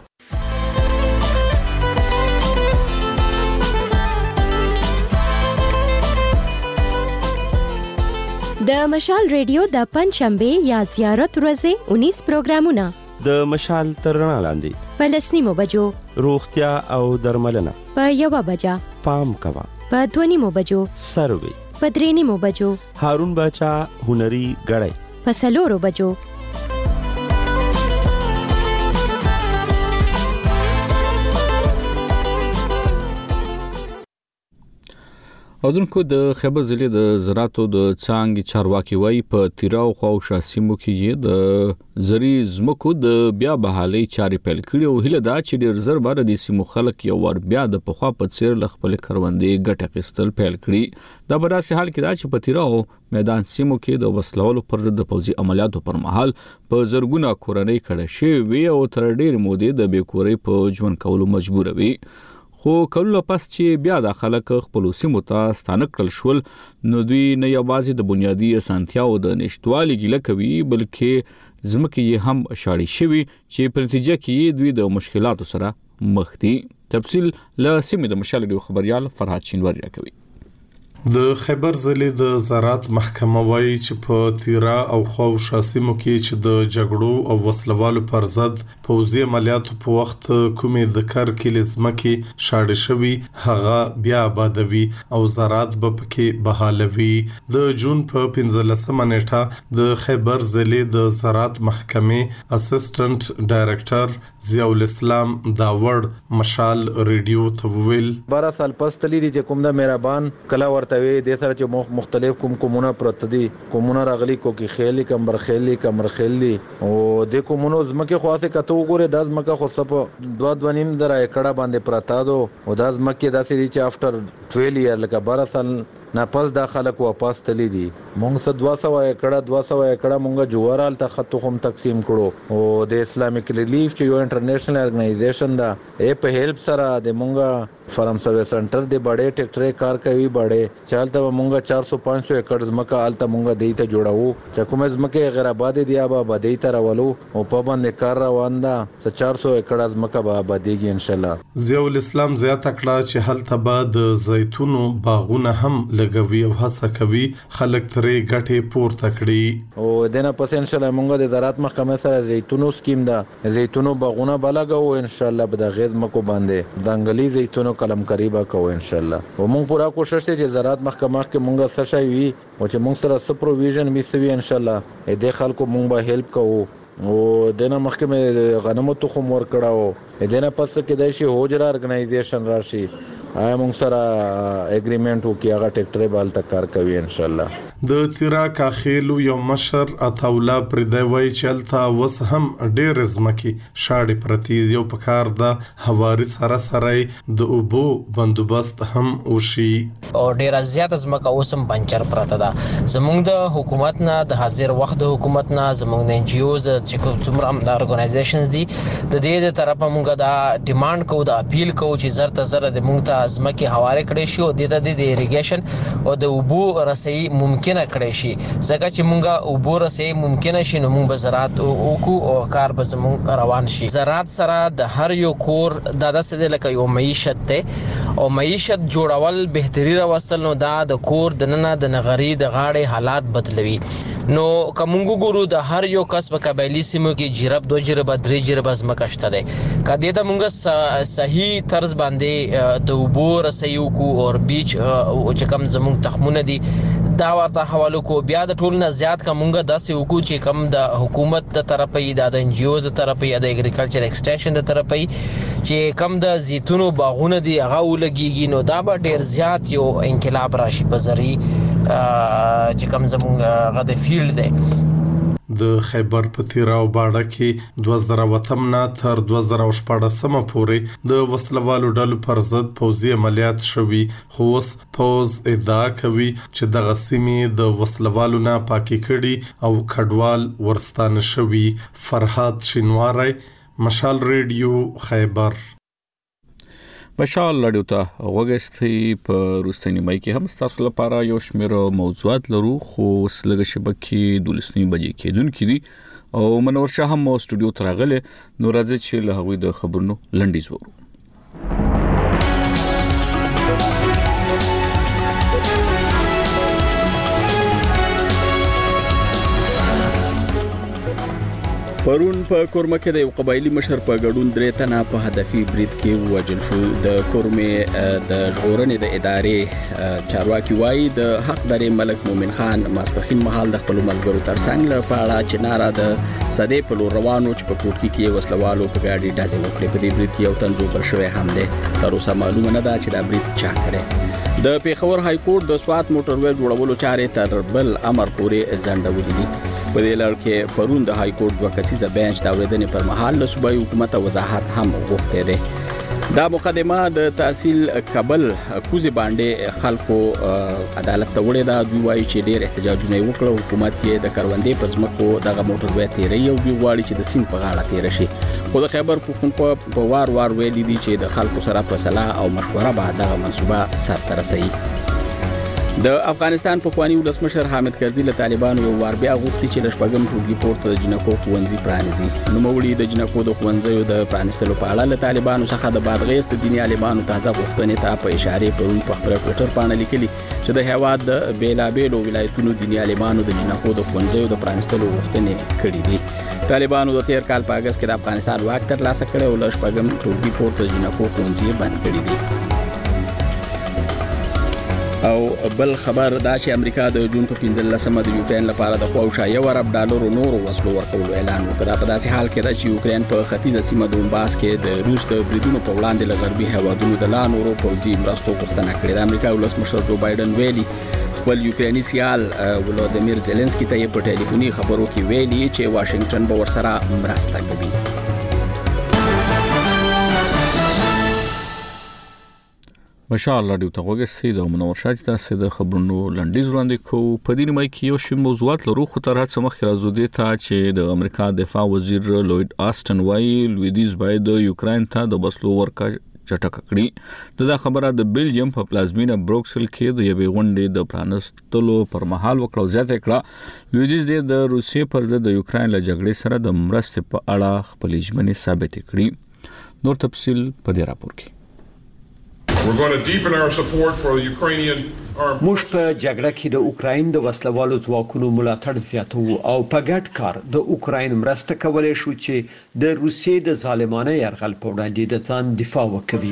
د مشال ریډیو د پنځشنبه یا زیارت ورځې 19 پروګرامونه د مشال ترنا لاندې په 10 بجو روغتیا او درملنه، په 1 بجا پام کوا، په 2 بجو سروي، په 3 بجو هارون بچا هنري غړې، په 4 بجو اودونکو د خیبر ضلع د زراعتو د څانګې چارواکي وایي په تیراو خو شاسیمو کې د زری زمکو د بیا بحالي چارې پیل کړي او هله دا چې ډیر زر بار د سیمو خلک یو ور بیا د پخوا په څیر لخپل کروندې ګټه قستل پیل کړي. دا په داسې حال کې دا چې په تیراو میدان سیمو کې د وسلوالو پر ضد د پوځي عملیاتو پر مهال په زرګونه کورنۍ کړه شي وي او تر ډیر مودې د بیکوري په ژوند کولو مجبور وي. خو کله پس چې بیا د خلک خپل سیمو ته ستانه کړل شول نو دوی نه یوازې د بنیادی اسانتیاو د نشټوالي ګیله کوي بلکې ځمکې یې هم شاړې شوي چې په نتیجه کې دوی د مشکلاتو سره مخ دي. تفصیل له سیمې د مشال ریډیو خبريال فرهاد شینواری راکوي. د خیبر ضلع د زراعت محکمه وایي چې په تیرا او خو شاسیمو کې چې د جګړو او وسلوالو پر ضد پوځي عملیاتو په وخت کومې د کار کې لزمکي شاړې شوي هغه بیا آبادوي او زراعت به پکې بحالوي. د جون په 15 نیټه د خیبر ضلع د زراعت محکمه اسسټنټ ډایریکټر ضیاء الاسلام داوړ مشال ریډیو ته ویل 12 سال پس تللی دي چې کوم د مهربان کلا ورته وي د سره چې مختلف کومونه پرته دي کومونه راغلي کوکي خېلي کمبر خېلي کمر خېلي او د کومونو زمکه خاصه کته وګوره د زمکه خو سپ 2.5 درا ایکړه باندې پراته دو او د زمکه داسې دي چې افټر 12 ایئر لکه 12 سال نه پس دا خلک واپس تللی دي. مونږ 200 ایکړه مونږ جوړال ته خط هم تقسیم کړو او د اسلامیک ریلیف چې یو انټرنیشنل ارګنایزیشن دا په هیلپ سره د مونږ فارم سرویس سنټر د بڑے ټریکټر کار کوي بڑے چالتہ مونږ 400-500 ایکړ زمکه آلته مونږ دیته جوړاو چې کومه زمکه غیر آباد دي آباد دیته راولو او په باندې کار روان ده 400 ایکړ زمکه به آبادیږي ان شاء الله. ضیاء الاسلام زیاته کړه چې هلته بعد زیتونو باغونه هم لګوي او هڅه کوي خلک ترې ګټه پورته کړي او دنه پس ان شاء الله مونږ د زراعت محکمه سره زیتونو سکیم ده زیتونو باغونه بلګو ان شاء الله به د غیر مکو باندې دنګلي زیتونو کلم قریبا کو ان شاء الله او مونږ پورا کوشش کوي چې زراعت محکمه کې مونږ سشای وي او چې مونږ سره سب پروویژن میسوي ان شاء الله دې خلکو مونږ به هیلپ کوو او دنه محکمه غنمو تخم ور کړهو دنه پس کې د شي هوجرا ارګنایزیشن راشي آیا مونږ سره اګریمنت وکي هغه ټریکټر بال تک کار کوي ان شاء الله. د تیرا کاخیلو یو مشر اتاولا پر دی وای چلتا وس هم ډیر زمکی شاړې پرتی یو پکار د هواري سره د اوبو بندوبست هم وشي او ډیر زیات زمکه اوسم بنچر پرته ده. زموږ د حکومت نه د حاضر وخت د حکومت نه زموږ د ان جی اوز چې څومره د ارګنایزیشنز دي د دې د طرفه مونږ دا ډیماند کوو د اپیل کوو چې زرته زره د مونږ ته زمکه حواله کړي شي او د اریګیشن او د اوبو رسي ممکن نه کړی شي ځکه چې مونږه اوبو رسي ممکن شي نو مونږ به زراعت وکړو او کار به زموږ روان شي. زراعت سره د هر یو کور د داسې لکه یو معیشت ته او معیشت جوړول بهتري راوستل نو دا د کور د ننه د نغری د غاړې حالات بدلوي. نو کومګو ګورو د هر یو کس په قبایلی سیمو کې جرب 2 جرب 3 جرب زمکه شته ده کدی ته مونږه صحیح طرز باندې د اوبو رسي وکړو او بیچ او چې کم زموږ تخمونه دي دا ورته حواله کو بیا د ټول نه زیات کومګه داسې وکړو چې کم د حکومت د طرفه د ان جی اوز طرفه د اګریکلچر ایکسټنشن د طرفه چې کم د زیتونو باغونه دي هغه ولګيږي نو دا به ډیر زیات یو انقلاب راشي په ذری چې کم زموږ غد فیلډ دی. د خیبر په تیرا او باړه کې 2008 نه تر 2014 پورې د وسلوالو ډلو پر ضد پوځي عملیات شوي خو اوس پوز ادعا کوي چې د غسیمې د وسلوالو نه پاکي کړي او کډوال ورستانه شوي. فرهاد شینواری، مشال ریډیو، خیبر. مشال لړیو ته وګستې په روستنی مې کې هم تاسو لپاره یو شمېر موضوعات لرو خو سلګه شبکې دولسنی بجې کېدونکې دي او منور شاه هم استودیو ته راغله نو راځي چې له هغوی د خبرونو لنډیز وورو. پرون په کورمه کې د یو قبایلی مشر په ګډون 3 تنه په هدفي برید کې وژل شو. د کورمه د ژغورنې د ادارې چارواکي وایي د حق درې ملک مومن خان ماسپخین مهال د خپل ملګرو ترڅنګ له پاړه چې ناره د صدې په لور روانو چې په کوټکی کې وسلوالو په ګاډي ډازې وکړې. په دې برید کې یو تن جوړ شوی هم دی. تر اوسه معلومه نه ده چې دا برید چا کړی. د پیښور های کورټ د سوات موټروي جوړولو چارې تر بل امر پورې ځنډولې دي. په دې لړ کې پرون د های کورټ 2 کسیزه بنچ د اورېدنې پر مهال له صوبایي حکومت وضاحت هم غوښتي دي. دا مقدمه د تحصیل کابل کوزي باندې خلکو عدالت ته وړي دا دوی وایي چې ډېر احتجاجونه وکړو. حکومت یې د کروندې په ځمکو دغه موټروي تیري او دوی غواړي چې د سیند په غاړه تیر شي. خو د خیبر پښتونخوا په وار ویلي دي چې د خلکو سره په صلاح او مشوره به دغه منصوبه سرته رسوي. د افغانستان پخوانی ولسمشر حامد کرزي له طالبانو یو وار بیا غوښتي چې د شپږم ټولګي پورته د جنکو ښوونځي پرانیزي. نوموړي د جنکو د ښوونځیو د پرانیستلو په اړه له طالبانو څخه د بادغیس د دیني عالمانو تازه غوښتنې ته په اشاره پرون په خپل ټویټر باندې لیکلي چې د هیواد د بیلابیلو ولایتونو دیني عالمانو د جنکو د ښوونځیو د پرانیستلو غوښتنې کړې دي. طالبانو د 13 کال په اگست کې د افغانستان واک ترلاسه کړی او له شپږم ټولګي پورته د جنکو ښوونځي بند کړي دي. او بل خبر دا چې امریکا د جون په 15مه د یوکرين لپاره د خواوشا $1 نورو وسلو ورکولو اعلان وکړ. په داسې حال کې چې یوکرين په ختیځه سیمه د دونباس کې د روس د بریدونو په وړاندې له غربي هیوادونو د لا نورو پوځي مرستو غوښتنه کړې ده. امریکا ولسمشر جو بایدن ویلي خپل یوکرینی سیال ولودیمیر زيلنسکي ته په ټلیفوني خبرو کې ویلي چې واشنگټن به ورسره مرسته کوي. مشال لړیو ته وګورئ د منور شاه چې تاسو د خبرونو لنډیز وړاندې کوو. په دې نیمه کې یو شی موضوعات لرو خو تر هڅه مخکې راځو دې ته چې د امریکا دفاع وزیر لوید آسټن وایي لویدیز باید د یوکرين ته د وسلو ورکړه چټک کړي. دا خبره د بلجیم په پلازمینه بروکسل کې د یوې غونډې د پرانستلو پر مهال وکړه. زیاته کړه لویدیز د روسیې پر ضد د یوکرين له جګړې سره د مرستې په اړه خپل ژمنې ثابت کړي. نور تفصيل په دې راپور کې. موږ په جګړه کې د اوکراین د وسلوالو ځواکونو ملاتړ زیاتو او په ګډ کار د اوکراین مرسته کولای شو چې د روسیې د ظالمانه یرغل په وړاندې د ځان دفاع وکړي.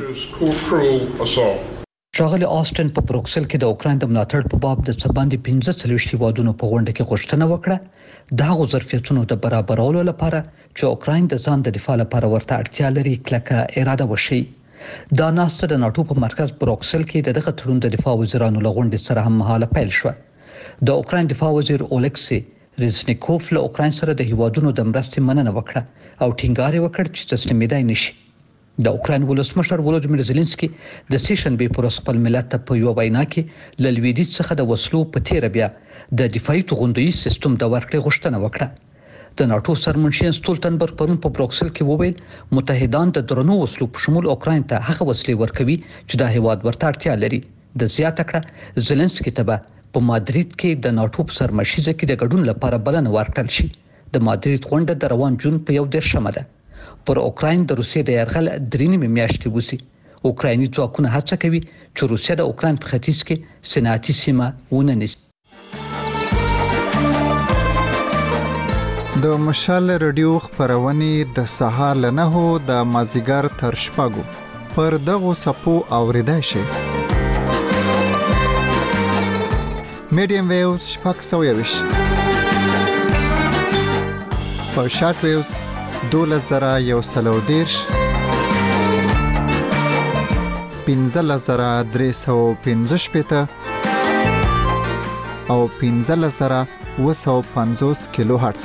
ښاغلي آسټن په بروکسل کې د اوکراین د ملاتړ په باب د څباندې 15 هیوادونو په غونډه کې غوښتنه وکړه د ظرفیتونو د برابرولو لپاره چې اوکراین د ځان د دفاع لپاره ورته اړتیا لري کلکه اراده وشي. دا ناسته د ناتو په مرکز بروکسل کې دغه تړون د دفاع وزیرانو له غونډې سره هم مهاله پیل شو. د اوکراین دفاع وزیر اولکسی ریزنیکوف له اوکراین سره د هیوادونو د مرستې مننه وکړه او ټینګار وکړ چې تسلیمېدای نشي. د اوکراین ولسمشر ولودیمیر زيلنسکي د سیشنبه پر خپل ملت په یو وینا کې له لویدیځ څخه د وسلو په تیر بیا د دفاعي توغندوي سیستم د ورکړې غوښتنه وکړه. د ناتو سرمنشین سټولټنبرګ پرون په بروکسل کې وویل متحدان د درنو وسلو په شمول اوکراین ته هغه وسلې ورکوي چې د هیواد ورته اړتیا لري. د زیاته کړه زيلنسکي ته په مادرید کې د ناتو په سرمشيزه کې د ګډون لپاره بلنه ورکړل شي. د مادرید غونډه د روان جون په 1 ده. پر اوکراین د روسیې د يرغل 3 میاشتې وسی. اوکرایني ځواکونه هڅه کوي چې روسیه د اوکراین په ختیځ کې صنعتي سیمه ونني. د مشال رادیو خبرونه د سهار ل 9 د مازیګر تر شپږو پر دغه سپو اوریدای شي. میډیم ویوز شپږ سویوش په شارټ ویوز 2113 15315 او 15750 کیلو هرتز.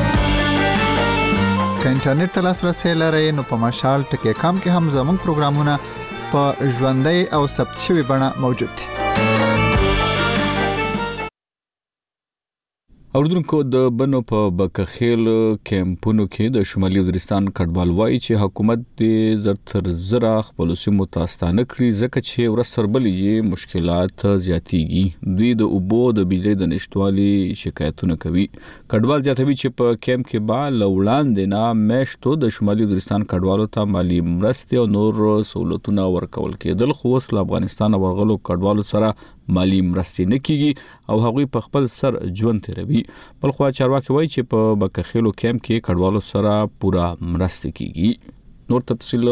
که انټرنیټ ته لاسرسي لرئ نو په مشال ټکی کام کې هم زموږ پروګرامونه په ژوندۍ او ثبت شوی بڼه موجود دي. اوردونکو د بنو په بکخیل کیمپونو کې د شمالي وزیرستان کډوال وایي چې حکومت د زرتر زرا خپل سیمو تاستانه کړی ځکه چې ورستر بلې مشکلات زیاتېږي. دوی د اوبو د بجلی د نشټوالي شکایتونه کوي. کډوال زیاتوي چې په کیمپ کې با لوړاندې نه میشتو د شمالي وزیرستان کډوالو ته مالی مرستې او نور سہولتونه ورکول کېدل، خو اوس له افغانستان ورغلو کډوالو سره مالی مرستې نه کیږي او هغوی په خپل سر ژوند تیروي. بلخوا چارواکي وایي چې په بکخیلو کیمپ کې کډوالو سره پورا مرسته کیږي. نور تفصیل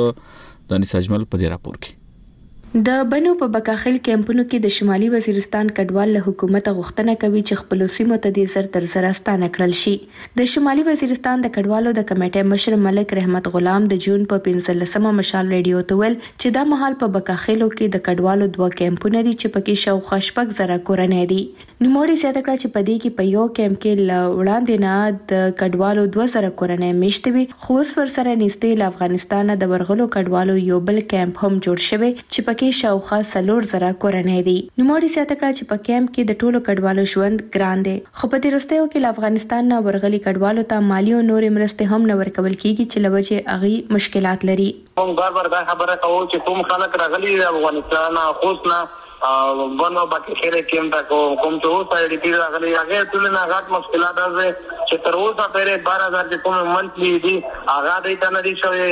د انیس اجمل په دې راپور کې. د بنو په بکاخیل کیمپونو کې د شمالي وزیرستان کډوال له حکومت غوښتنه کوي چې خپل سیمو ته د زر تر زر ستانه کړل شي. د شمالي وزیرستان د کډوالو د کمیټې مشر ملک رحمت غلام د جون په 15مه مشال ریډیو ته ویل چې دا مهال په بکاخیلو کې د کډوالو 2 کیمپونه دي چې پکې شاوخوا 6,000 کورنۍ دي. نوموړي زیاته کړه چې په دې کې په یو کیمپ کې وړاندې نه د کډوالو 2,000 کورنۍ میشته وي، خو اوس ورسره نږدې له افغانستان د ورغلو کډوالو یو بل کیمپ هم جوړ شوی چې کې شاوخوا 4,000 کورنۍ دي. نوموړي زیاته کړه چې په کیمپ کې د ټولو کډوالو ژوند ګران دی، خو په دې وروستیو کې له افغانستان نه ورغلي کډوالو ته مالی او نورې مرستې هم نه ورکول کیږي چې له وجې هغوی مشکلات لري. موږ بار دا خبره کوو چې کوم خلک راغلي افغانستان خصوص نه بنو باقي خیره کېم دا کوم چې اوس آی ډي پی راغلي هغه ټول نه غاټ مشکلات راځي چې تر اوسه پرې 12,000 چې کوم منتلی دي هغه دې ته نه دي شوی،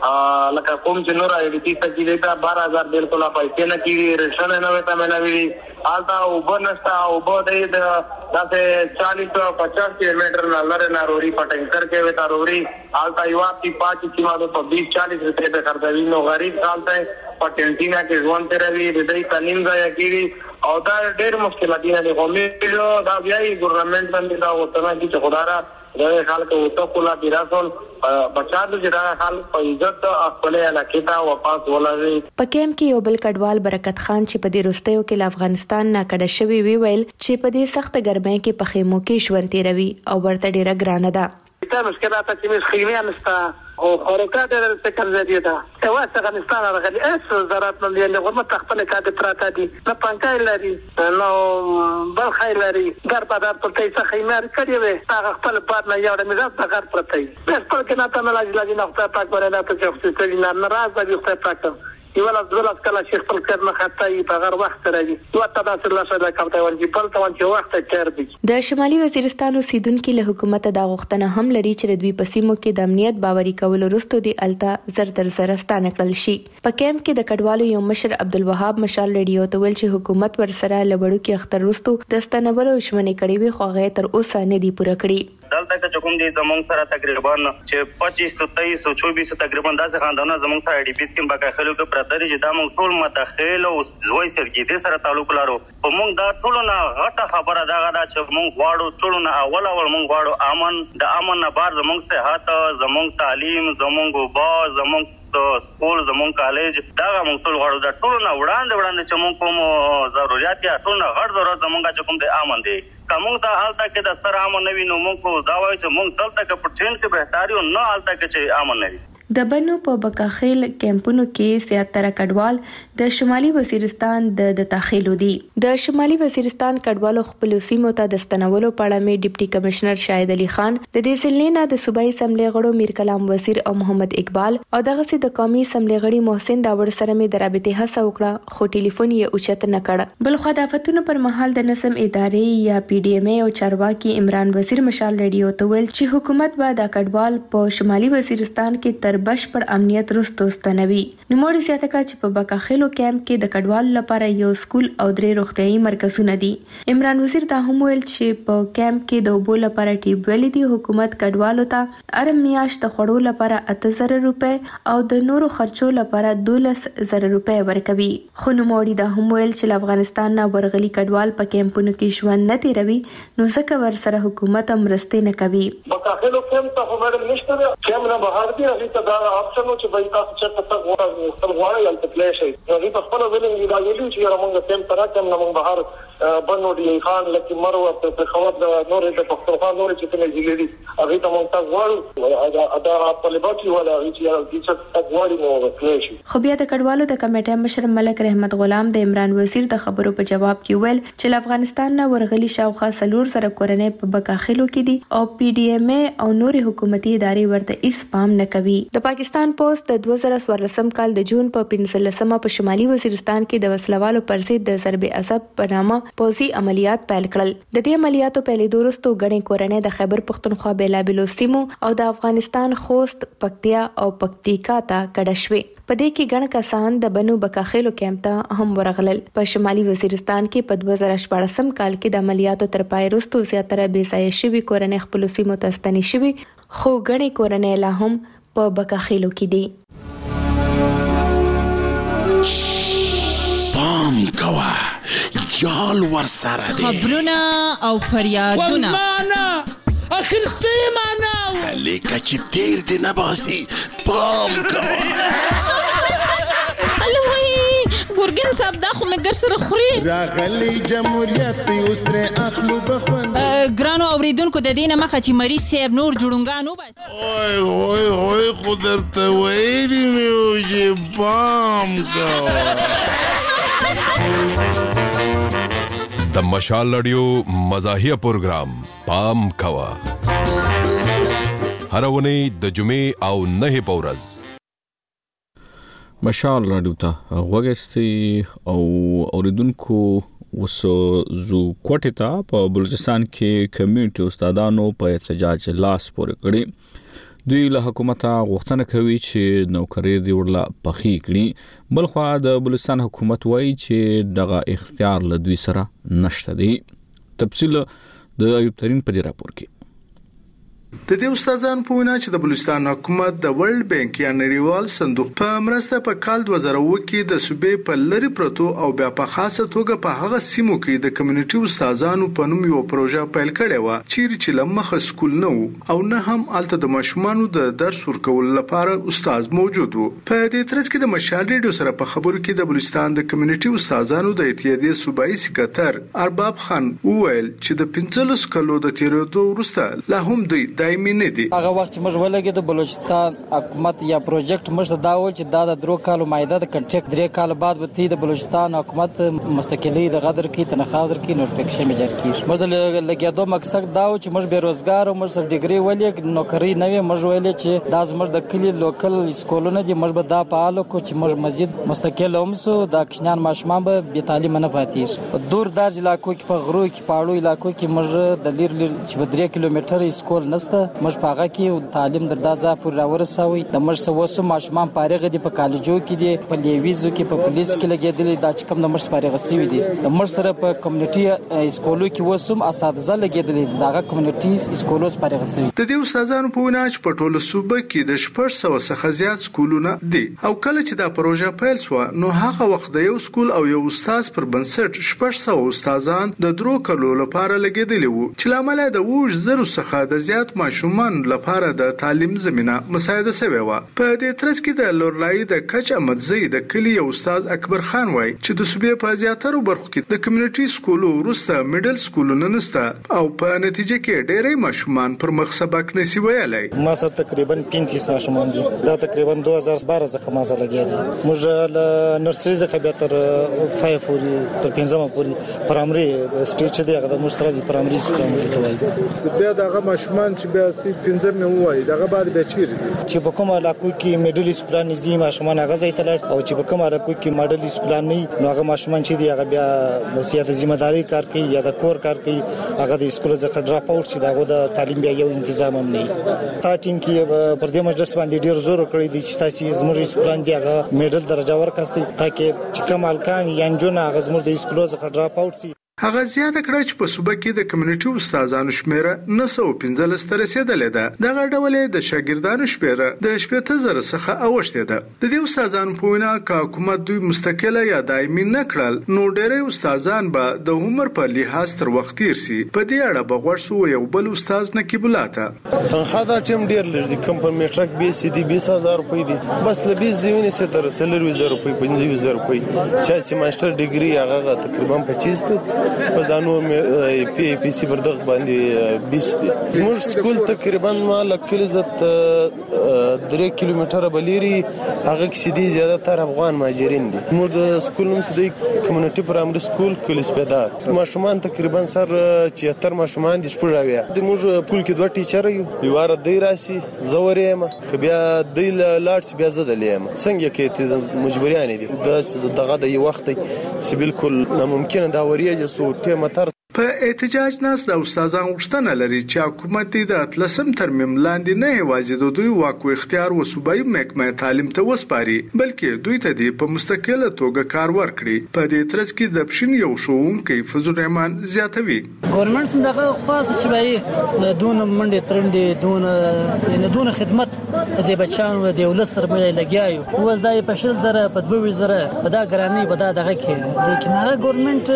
لکه کوم چې نور آی ډي پی ته چې دا 12,000 بالکل پیسې نه کیږي، رشن نه وي ته نه وي آلتا اوبه نشته، اوبه د داسې 40-50 کیلومتر نه لرې نه روري په ټینکر کې وي تا روري آلتا یو اپی 5 کیلو په 20-40 روپے په خرڅوي. نو غریب آلتا په ټینټینا کې ژوند تیروي، د دې تنیم ځای کېږي او دا ډېر مشکلات دي. نه کومې دا بیا یې ګورنمنت باندې دا وته نه چې خدای دا خلک وته کولا بیراسول بچاله چې دا حال په عزت خپل علاقې ته واپس ولري. په کیمپ کې یو بل کډوال برکت خان چې په دې وروستیو کې له افغانستان نه کډه شوی ویل چې په دې سخت ګرمۍ کې په خیمو کې ژوند تیروي او ورته ډیره ګرانه ده. دا مشکلات چې مش خیمه نشته او خروقات د سکر زیاده ته واسه افغانستان راغلي اس زراعت من دی غوړم تخپل کاده پراته دي نه پنځای لري نو بل خیر لري در په در په تیسه خیمه کړی وي هغه خپل پات نه یو د مزاج په غر پرته بس په کې نه ته نه لازم نه خپل پاک ورنه ته چې خپل نه ناراض دي خپل پاک یولا دولت کله چې خپل کار نه خطای په غیر وخت راځي نو تاسو له شاده کوي ونجي بل ته ونجي وخت تیر دي. د شمالي وزیرستان اوسیدونکو له حکومت د غوښتنه هم لري چې د دوی په سیمو کې د امنیت باوري کول وروسته د التا زر تر زر ستانه کړل شي. په کیمپ کې د کډوالو یو مشر عبدالوهاب مشال ریډیو ته ویل چې حکومت ورسره لوړو کې اختر وروسته د ستنولو شمنې کړې وي خو هغه تر اوسه نه دی پوره کړی. دلته کې کوم دي زمونږ سره تقریبا چې 25-23-24 تقریبا داسې خاندانونه زمونږ سره ډي پی کې باقاعده کې پرته دي چې دا موږ ټول مداخل او زوی سرګي دي سره تعلق لرو. په موږ دا ټول نه غټه خبره دا غدا چې موږ غواړو ټول نه اول موږ غواړو امن، د امن نه بعد زمونږ صحت، زمونږ تعلیم، زمونږ وبا، زمونږ سکول، زمونږ کالج دا موږ ټول غواړو. دا ټول نه وړاندې چې موږ کوم ضرورت یا ټول نه غړ ضرورت زمونږ چې کوم د امن دی کومه دا حالت کې د ستر امن نوي نو موږ دا وایو چې موږ دلته کې پټین کې بهتري او نه حالت کې چې امن نوي. د بنو په بکاخیل کیمپونو کې زیاتره کډوال د شمالي وزیرستان د داخلو دي. د شمالي وزیرستان کډوالو خپل سیمو ته د ستنولو په اړه می ډیپټي کمشنر شاهد علي خان د دې سلنه د صوبایي اسمبلی غړو میر کلام وزیر او محمد اقبال او دغه سي د قومي اسمبلی غړي محسن داوړ سره می د رابطې هڅه وکړه خو ټلیفون یې اوچت نه کړ. بل خو د آفتونو پر مهال د نظم ادارې یا پی ډی ایم او چارواکي عمران وزیر مشال ریډیو ته ویل چې حکومت به د کډوال په شمالي وزیرستان کې تر بشپړ امنیت وروسته ستنوي. نوموړي زیاته کړه چې په بکاخیلو کیمپ کې د کډوالو لپاره یو سکول او 3 روغتیايي مرکزونه دي. عمران وزیر دا هم ویل چې په کیمپ کې د اوبو لپاره ټیوب ویل دي. حکومت کډوالو ته ارم میاشت د خوړو لپاره 8,000 روپے او د نورو خرچو لپاره 12,000 روپے ورکوي. خو نوموړي دا هم ویل چې افغانستان نه ورغلي کډوال په کیمپونو کې ژوند نه تیروي نو ځکه ورسره حکومت مرستې نه کوي. بکاخیلو کیمپ ته هم نشته کیمپ نه بهر دي هغه ته دا اپشن چې بای تاسو چې تاسو غواړئ خپل غواړئ الته پلی شي هغه په خپل ولې دی دا ویلو چې موږ سم تراکم موږ بهر بنو دی خان لکه مروه په خوات د نورې د پښتونخوا نورې چې ته جلیدي هغه ته موږ تاسو وایو دا طالباتي ولا چې تاسو وایو نو کلیشي. خو بیا د کډوالو د کمیټې مشر ملک رحمت غلام د عمران وزیر د خبرو په جواب کې ویل چې افغانستان نه ورغلي شاوخوا 400 کورنۍ په بکاخلو کې دي او پی ډی ایم ای او نوري حکومتي ادارې ورته هیڅ پام نه کوي. د پاکستان پوسټ د 2014 کال د جون په 15 په شمالي وزیرستان کې د وسلوالو پر ضد د ضرب عصب په نامه پوځي عملیات پیل کړل. د دې عملیاتو پیلېدو وروسته غړي کورنۍ د خیبر پختونخوا بیلابلو سیمو او د افغانستان خوست، پکتیا او پکتیکا ته کډه شوې. په دې کې ګڼ کسان د بنو بکاخیلو کیمپ ته هم ورغلل. په شمالي وزیرستان کې په 2014 کال کې د عملیاتو تر پای وروسته زیاتره بې ځایه شوي کورنۍ خپل سیمو ته ستنې شوي، خو ګڼې کورنۍ لا هم په بکاخیلو کې دي. پام کوه یال ور سره دی خبرونه او فریادونه اخر ستې معنا لیکه چې تیر دی نه باسي. پام کوه ګورګین صاحب دا خو مګر سره خوري راغلی جمهوریت اوس تر اخلو بخون ګرانو اوریدونکو د دینه مخه چې مریض صاحب نور جوړونګانو بس اوه خدرته وایي مې چې پام کوه. د مشال رادیو مزاحیه پروګرام پام کوه هر ونې د جمعې او نه په ورځ مشال رادیو ته غوږی او اوریدونکو وسو زو کوټه ته په بلوچستان کې کمیونټي استادانو په احتجاج لاس پورې کړی. دوی له حکومته غوښتنه کوي چې نوکري دی ورلا پخې کړي، بلخوا د بلوچستان حکومت وایي چې دغه اختیار له دوی سره نشته دی. تفصیل د ایوب ترین په دې راپور کې. د دې استادانو په وینا چې د بلوچستان حکومت د ورلد بانک یا نړیوال صندوق په مرسته په کال 2009 کې د صوبې په لری پروتو او بیا په خاصه توګه په هغه سیمو کې د کمیونټي استادانو په نوم یو پروژه پیل کړې و چې لمخه سکول نه او نه هم الته د ماشومانو د درس ورکول لپاره استاد موجود وو. په دې ترڅ کې د مشال ریډیو سره په خبرو کې د بلوچستان د کمیونټي استادانو د اتحادیې صوبایي سکرټر ارباب خان وویل چې د 15 کلو د تیرېدو وروسته لا هم دوی دایمي نه دي. هغه وخت چې موږ ولګید د بلوچستان حکومت یا پروجیکټ موږ دا و چې دا د 3 کالو مایده د کنټریکټ 3 کال بعد به د بلوچستان حکومت مستقلی د غدر کې تنخواه در کې نوټیفیکیشن مجر کیږي. موږ لګیدو مقصد دا و چې موږ بیروزګار او موږ سره ډیګري ولې نوکری نه وي. موږ ویل چې دا زموږ د کلی لوکل سکولونه دي، موږ به دا فعال کو چې موږ مزید مستقل اومسو د کشنان ماشومان به بې تعلیم نه پاتې. دور دار علاقو کې په غرو کې پاړو علاقو کې موږ د لیر چې په 3 کیلومتر سکول نشته. موږ په هغه کې تعلیم درځه پور راورسوي. د موږ سوسو ماشومان فارغ دي، په کالجو کې دي، په لیویزو کې، په پولیس کې لګیدل دا چې کوم د موږ فارغ سوي دي. د موږ سره په کمیونټي سکولو کې وسوم اساتذه لګیدل دغه کمیونټي سکولو فارغ سوي. د دې استادانو په وینا چې په ټوله صوبه کې د 400 څخه زیات سکولونه دي او کله چې دا پروژه پیل شو نو هغه وخت د یو سکول او یو استاد پر بنسټ 400 استادان د 3 کلو لپاره لګیدل وو چې لامل د 200 څخه د زیات ماشومان لپاره د تعلیم زمينه مساعده شوی و. په دې ترڅ کې د لورلای د کچ احمدزی د کلی استاد اکبر خان وای چې د صوبې په زیاتره برخو کې د کمیونټي سکولو ورسته میډل سکولونه نشته او په نتیجه کې ډېرې ماشومان پر مخ سبق نشي ویلای. ما سره تقریبا 35 ماشومان دي، دا تقریبا 2012 څخه ما سره لګیدي. موږ له نرسري څخه به تر 5 پورې تر 15 پورې پرایمري سټیج دی هغه موږ سره د پرایمري سکول موجود وای. بیا دغه ماشومان چې بیا 15 مې وای دغه بعد به چیرې دي چې په کومه علاقو کې میډل سکولان نزي ماشومان هغه ځای ته لاړ او چې په کومه علاقو کې ماډل سکولان نه نو هغه ماشومان چې دی هغه بیا مسیحت ذمہ داری کار کوي یا د کور کار کوي هغه د سکول څخه ډراپ اوټ شي دغه د تعلیم بیا یو تنظیم هم نه. تا ټیم کې پر دې مجلس باندې ډیر زور کړی دی چې تاسو زموږ سکولان دی هغه میډل درجه ورکړئ ترڅو چې کمال کان یا جون هغه زموږ د سکول څخه ډراپ اوټ شي. هغه زیاته کړه چې په صوبه کې د کمیونټي استادانو شمیره 915 ته رسیدلې ده. دغه ډول د شاګردانو شمیره د 70,000 څخه اوښته ده. د دې استادانو په وینا چې حکومت دوی مستقله یا دایمي نه کړل نو ډېری استادان به د عمر په لحاظ تر وخت تیر سي. په دې اړه به غوښتو یو بل استاد نقیب الله ته تنخواه دا ټیم ډیر لږ دي. کم په میټرک بي سي دي 20,000 روپۍ دي. بس له 20 ځوینې سره تر 30,000 روپۍ 50,000 روپۍ. چې ماستر ډیګري هغه تقریبا 25 دي. په دانو پی سی بردغ باندې 20 دي. موږ سکول تقریبا مال کلی زت 3 کیلومتره بلیری هغه کې دي زیاده تر افغان مهاجرین دي. موږ د سکول نوم سدي کمیونټي پرایمري سکول کلی سپیدار. ماشومان تقریبا سر 76 ماشومان دي شپږاویا. د موږ کول کې دوه ټیچر یو واره دی راسي زوریم ک بیا دی لاړ بیا زدلیم څنګه کې ته مجبوریان دي. دغه د یو وخت چې بالکل ناممکن دا وریه سو متر. په احتجاج ناس د استادان غوښتنه لري چې حکومت د اتلسم ترمیم لاندې نه یوازې د دوی واک او اختیار و صوبایي محکمه تعلیم ته وسپاري بلکې دوی ته د په مستقله توګه کار ورکړي. په دې ترڅ کې د پښین یو شوونکی فضل الرحمن زیاتوي ګورنمنت څنګه خاص چې وایي دون منډه ترندې دون خدمت د بچانو د ولس سره مې لګیاو وځدای په شل زره په 2000 په دا ګرانی په دا دغه کې لیکن هغه ګورنمنت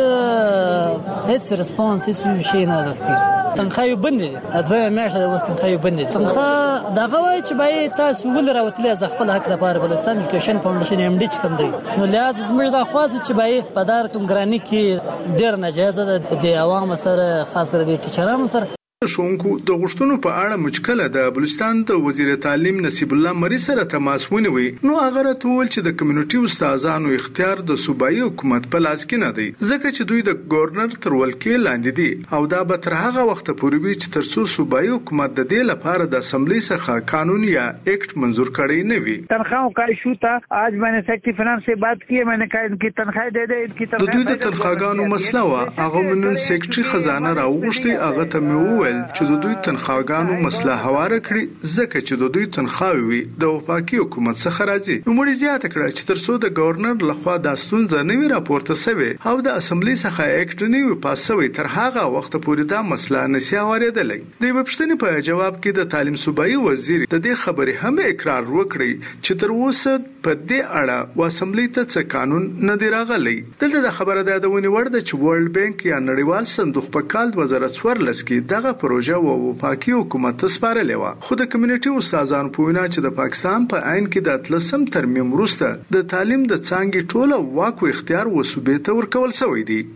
هیڅ ریسپانس هیڅ شي نه راکړي. تنخواه بند دي دوه میاشتې د وست تنخواه بند دي. تنخواه دغه وای چې باید تاسو ول راوتلې از خپل حق لپاره بلوچستان ایجوکیشن فاونډیشن ام ډی کم دی نو لازم زموږ د خاص چې باید په دار کوم ګرانی کې ډیر ناجایز ده د عوام سره خاص کر د ټیچرانو سره. شونکو د غشتونو په اړه مشکله د بلوچستان د وزیر تعلیم نصیب الله مری سره تماس ونیوي نو هغه راټول چې د کمیونټي استادانو اختیار د صوبایي حکومت په لاس کې نه دی ځکه چې دوی د گورنر تر ولکې لاندې دي او دا به تر هغه وخت پورې وي چې تر څو صوبایي حکومت د دې لپاره د اسمبلی څخه قانون یا ایکټ منظور کړي نه وي. تنخواهوں کا ایشو تھا. آج میں نے سیکرٹری فنانس سے بات کی ہے. میں نے کہا ان کی تنخواہ دے دے. ان کی تنخواہ د دوی د تنخواهګانو مسله وا هغه منن سیکرټری خزانه راوغشتي هغه ته مې وویل چې د دوی تنخواهګانو مسله هواره کړي ځکه چې د دوی تنخواوي وي د وفاقي حکومت څخه راځي. نو مړي زیاته کړه چې تر څو د گورنر لخوا د ستونزه نه وي راپورته شوی او د اسمبلی څخه ایکټ نه وي پاس شوی تر هغه وخت پورې دا مسله نشي هوارېدلې. د وبښتنې په جواب کې د تعلیم صوبایي وزیر د دې خبرې هم اقرار وکړي چې تر اوسه په دې اړه و اسمبلی ته څه قانون نه دی راغلی. دلته د خبره د یادونې وړ ده چې ورلد بانک یا نړیوال صندوق په کال 2014 کې دغه پروژه و وفاقي حکومت ته سپارلې و خو د کمیونټي استادانو په وینا چې د پاکستان په عین کې د اتلسم ترمیم وروسته د تعلیم د څانګې ټوله واک او اختیار و صوبې ته ورکول شوی دی.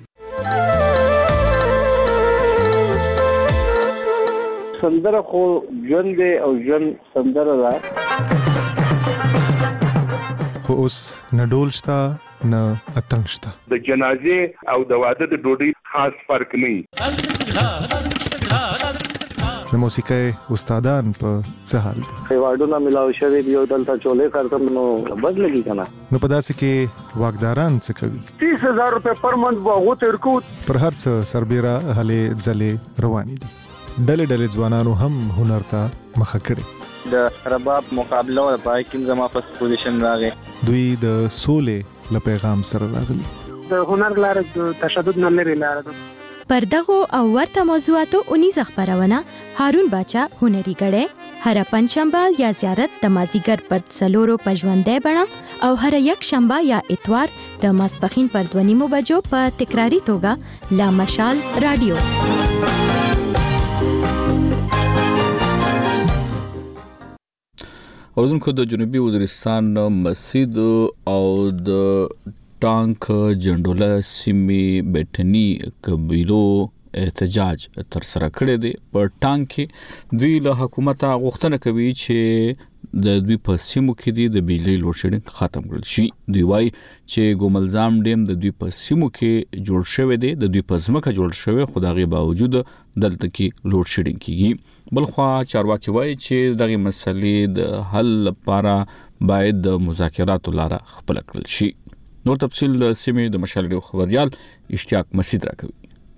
سندره خو ژوند او ژوند سندره ده خو اوس نه ډول شته نه اتڼ شته. د جنازې او د واده د ډوډۍ خاص فرق نه. د موسیقۍ استادان په څه حال دي؟ ایوارډونه ملاو شوی دی او دلته چولې کارتم نو بدلږي کنه. نو په داسې کې واکداران څه کوي؟ 30,000 روپے پر منت وغو ترکو پر هر څه سربېره هلې ځلې روانې دي. ډلې ډلې ځوانانو هم هنر ته مخه کړي. د رباب مقابله او پای کې زما په پوزیشن راغی. دوی د سولې له پیغام سره راغلي. د هنر لار د تشدد نه لري لار ده. پر دغه او ورته موضوعاتو 19 خبرونه هارون باچا هنري غړې هر پنځشنبه یا زیارت د مازیګر پر څلورو پژوندې بڼه او هر یک شنبه یا اتوار د ماسپخین پر 2 بجو په تکراری توګه لا مشال رادیو. اوردونکو د جنوبي وزیرستان مسجد او د ټانک جندوله سیمي بیٹنی قبیلو احتجاج تر سره کړی دی. په ټانک کې دوی له حکومت غوښتنه کوي چې د دوی په سیمو کې د بجلی لوډ شیډینګ ختم کړل شي. دوی وایي چې ګوملزام ډیم د دوی په سیمو کې جوړ شوی دی، د دوی په ځمکه جوړ شوی، خو دغه باوجود دلته کې لوډ شیډینګ کیږي. بلخوا چارواکي وایي چې دغه مسلې د حل لپاره باید د مذاکراتو لاره خپل کړل شي. نور تفصیل د سیمې د مشال ډیو خبريال اشتیاق مسعود راکوي.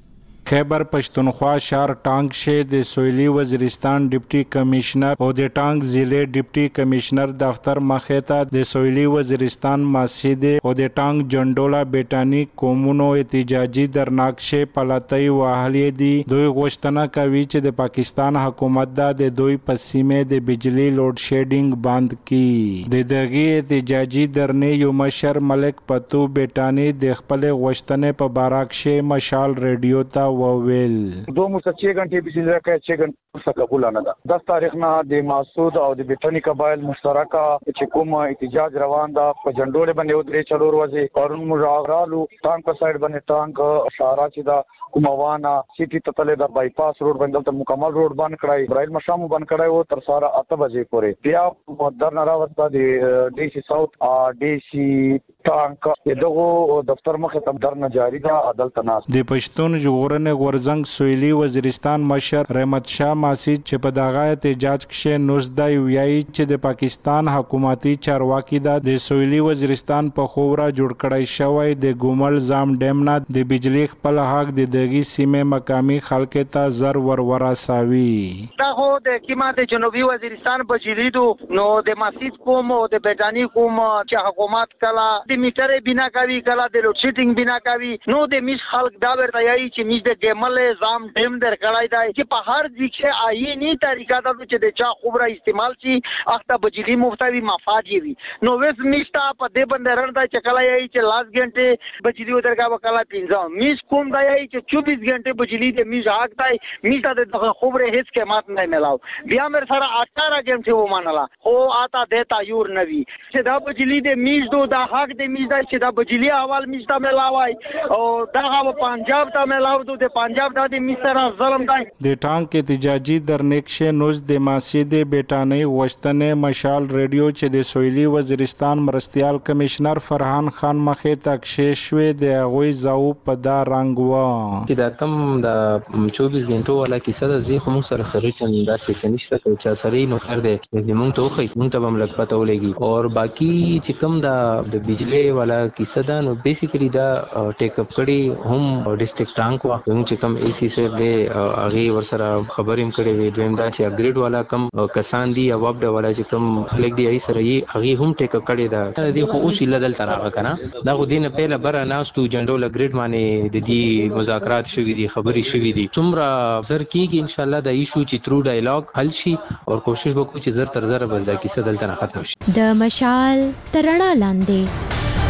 خیبر پښتونخوا شهر ټانګ شه د سویلي وزیرستان ډیپټي کمشنر او د ټانګ ضلع ډیپټي کمشنر دفتر مخه ته د سویلي وزیرستان مسجد او د ټانګ جندولا بیٹانی کومونو احتجاجي درناکشه پلاتای واهلې دي. دوی غوښتنه کوي چې د پاکستان حکومت د دوی پسیمه د بجلی لوډ شیډینګ بند کړي. د دغه احتجاجي درنې یو مشر ملک پتو بیٹانی د خپل غوښتنې په باراکشه مشال ریډیو ته وویل. 2 घंटे बिजली का 6 घंटे قبول نه ده. 10 تاریخ نه د مسعود او د بیٹانی قبایل مشترکه چې کوم احتجاج روان ده په جندولې باندې ودرې چلور ورځې قانون مراغرالو ټانک په سایډ باندې ټانک اشاره چې دا کوموانا سیټي تتلې دا بایپاس روډ باندې ته مکمل روډ بند کړای برایل مشامو بند کړای او تر ساره 8 بجې پورې بیا مدر نراوستا د ډي سي ساوث ډي سي ټانک دغه دفتر مخه ته درنه جاری ده عدالت ناس د پښتون ژغورنې غورزنګ سویلي وزیرستان مشر رحمت شاه ماسید چې په دغه احتجاج کې نوزدای ویایي چې د پاکستان حکومتي چارواکي د سویلي وزیرستان په خورا جوړ کړای شوی د ګومل زام ډیم نه د بجلی خپل حق د دغه سیمه مقامی خلک ته زر ورساوي. دا خو د کیما د جنوبي وزیرستان بجلی دو نو د مسجد کوم او د بیٹانی کوم چې حکومت کلا د میټر بنا کوي کلا د لوډ شیډینګ بنا کوي نو د میش خلک دا ورته یي چې میش د ګمل زام ډیم در کړای دی چې په هر ځکه آئینی طریقه دا چې د چا خبره استعمال شي اخته بجلی مفتوی مفاد وي نو وس میشتا په دې باندې رڼدا چې کلا یي چې لاس غنټه بجلی ودرګه وکلا 15 میش کوم دا یي چې 24 घंटे बिजली दे मीज हाक ताई मीज ता दे खबरे हिच के मात नहीं मिलाओ बिया मेरे सारा 18 घंटे वो मानला हो आता देता यूर नवी से दा बिजली दे मीज दो दा हाक दे मीज दा से दा बिजली हवाल मीज ता मिलावाई और दा वो पंजाब ता मिलाओ दो दे पंजाब दा दे मीज सारा ظلم دای د ټانک احتجاجي درنکشه نوز د مسجد بیٹانی وشتنه مشال ریډیو چې د سویلي وزیرستان مرستيال کمشنر فرحان خان مخه تک شوي د غوي زاو په دا رنگ و چې دا کم د 24 غنټو والا کیسه د دې خو موږ سره سره دا سیسه نشته چې سره نو کړ دې موږ ته خو موږ ته هم لګ پته ولګي او باقي چې کم د بجلی والا کیسه دا نو بیسیکلی دا ټیک اپ کړي هم ډیسټریکټ ټانک وا چې کم ای سی سره دې هغه ورسره خبرې کړي وي دویم دا چې اپګریډ والا کم کسان دي او وابډ والا چې کم خلک دی ای سره یې هغه هم ټیک اپ کړي دا دې خو اوس لدل تراغه کنه دا خو دینه پهله بره ناستو جنډول اپګریډ باندې د دې مذاکرات شوي دي خبرې شوي دي څومره زر کیږي ان شاء الله د ایشو چې ترو ډایلاګ حل شي او کوشش وکړو چې زر تر زر بس دا کیسه دلته نه ختم شي. د مشال ترڼا لاندې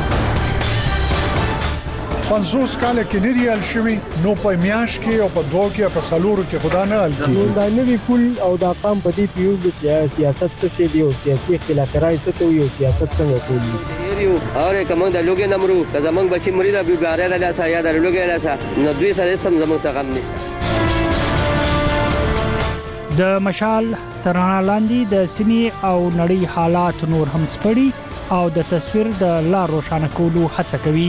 50 کال کې نه دی حل شوی نو په میاش کې او په دوه کې په سالورو کې خدا نه حل کیږي. دا نوی کول او دا قام په دې پیو چې سیاست څه دی او سیاسي اختلافات څه ته یو سیاست څنګه کوي یو اوره کوم د لوګي نمرو که زمنګ بچی مرید ابي باره د لاسه یا د لوګي لاسه نو دوی سره سم زمنګ څخه هم نشته. د مشال ترڼا لاندې د سیمې او نړۍ حالات نور هم سپړي او د تصویر د لار روښانه کولو هڅه کوي.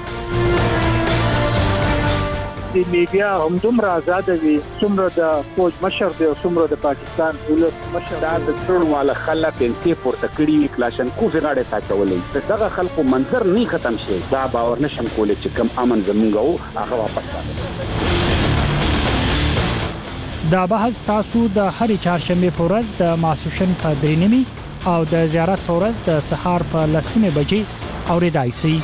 د میډیا هم دومره آزاد وي څومره د فوج مشر دی او څومره د پاکستان ولس مشر دا د ټول مال خلک پنځه پورته کړي کلاشن کو زغاړه تا چولې دغه خلکو منظر نه ختم شي دا باور نشم کولای چې کم امن زمونږ او هغه واپس دا بحث تاسو د هرې چهارشنبه په ورځ د ماسوشن په 3:30 او د زیارت په ورځ د سهار په 10:00 بجې اوریدای شئ.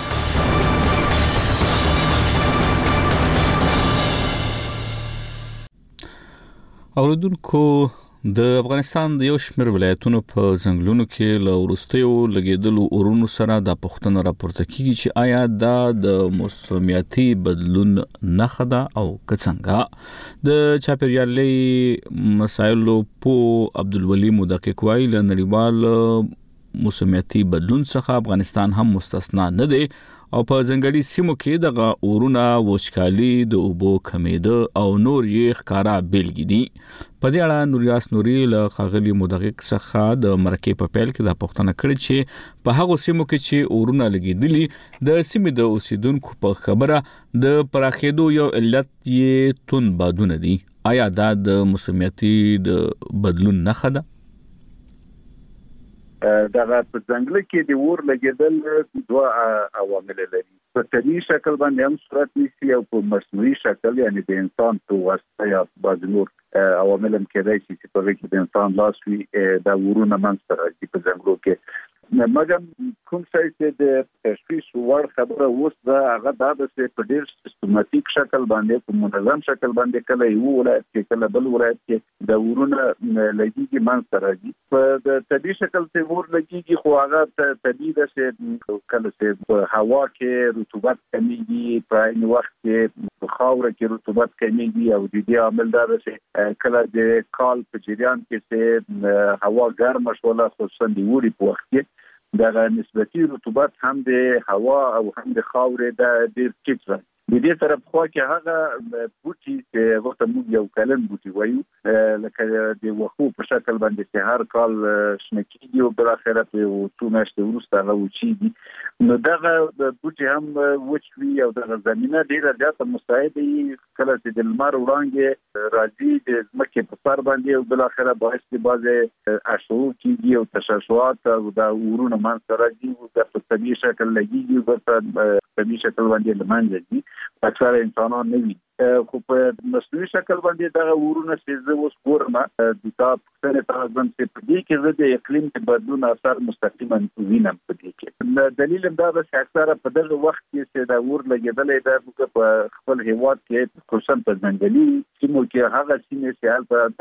اوریدونکو د افغانستان د یو شمېر ولایتونو په ځنګلونو کې له وروستیو لګیدلو اورونو سره د پښتنو راپورته کیږي چې آیا دا د موسمیاتي بدلون نښه ده او څنګه. د چاپیریالي مسایلو په عبدالولي مدقق وایي له نړیوال موسمیاتي بدلون څخه افغانستان هم مستثنا نه دی او په ځنګلي سیمو کې دغه اورونه وچکالي د اوبو کمیده او نور یې ښکارا بیلګې دي. په دې اړه نوریاس نوري له ښاغلي مدقق څخه د مرکې په پیل کې د پوښتنه کړې چې په هغو سیمو کې چې اورونه لګېدلي د سیمې د اوسیدونکو په خبره د پراخېدو یو علت یې توند بادونه دي. آیا دا د موسمیاتي د بدلون نښه ده؟ دغه په ځنګل کې د اور لګیدل دوه عوامل لري. په طبيعي شکل باندې هم صورت نیسي او په مصنوعي شکل یعنی د انسان په واسطه یا بعض نور عوامل هم کېدای شي چې په هغه کې د انسان لاس وي دا ورونه منځته راځي په ځنګلو کې. مګر کوم څه چې د تشخیص وړ خبره اوس دا هغه دا چې په ډېر سیستماتیک شکل باندې په منظم شکل باندې کله یو ولایت کې کله بل ولایت کې د ورونه لګيږي منځته راځي. په د طبيعي شکل ته ور لګيږي خو هغه طبيعي ده چې کله چې په هوا کې رطوبت کمیږي په عین وخت کې په خاوره کې رطوبت کمیږي او د دې عامل دا چې کله د کال په جریان کې چې هوا ګرمه شوله خصوصا د وړي په وخت کې دا نسبتي رطوبت هم د هوا او هم د خاورې د ډېر ټیټ راځي. د دې طرف خو کې هغه بوټي چې وخت موږ یو کلن بوټي وایو لکه د وخو په شکل باندې چې هر کال شنکېږي او بل اخره په څو میاشتې وروسته هغه وچیږي نو دغه بوټي هم وچوي او دغه زمينه ډیره زیاته مساعده کله چې د لمر وړانګې راځي د ځمکې په سر باندې او بل اخره باعث دي بعضه اشعو کېږي او تشعشعات او د ورونه منځ راځي او د طبيعي شکل لګيږي او په طبيعي شکل باندې لمانځي اکثر انسانان نه وي خو په مصنوعي شکل باندې دا ورونه چې اوس ګورم د تاسو سره تاسو په دې کې د اقلیم په بدلون اثر مستقیما وینم په دې کې دلیل دا ده چې اکثر په دغه وخت کې چې دا ور لګیدلې ده په خپل هیواد کې خصوصا په ځنګلي سیمو کې هغه سیمې چې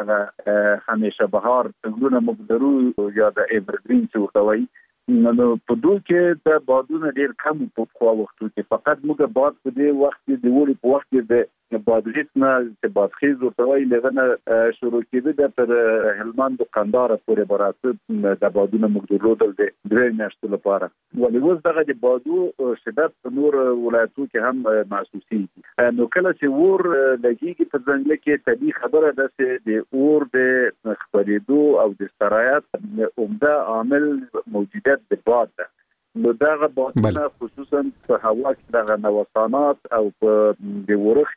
هلته همیشه بهار څنګه مقدرو یا د ایورګرین څه وتوي نو په دوی کې د بادونو ډیر کم په خو وختو کې فقط موږ باد په دې وخت کې د وړي په وخت کې د بادریتنا چې بادخیز ورتوي لغنه شروع کېده د پر هلمند قندهار پورې برابر د بادونو مقدرودل د درې میاشتو لپاره ولې اوس دغه د بادو شدت په نور ولایتو کې هم محسوسي نو کله چې ور لګيږي په ځنګل کې طبيعي خبره ده چې د اور د خپرېدو او د سرایت عمده عامل موجودیت د باد ده نو دغه بادونه خصوصا په هوا کې دغه نوسانات او په د ورښت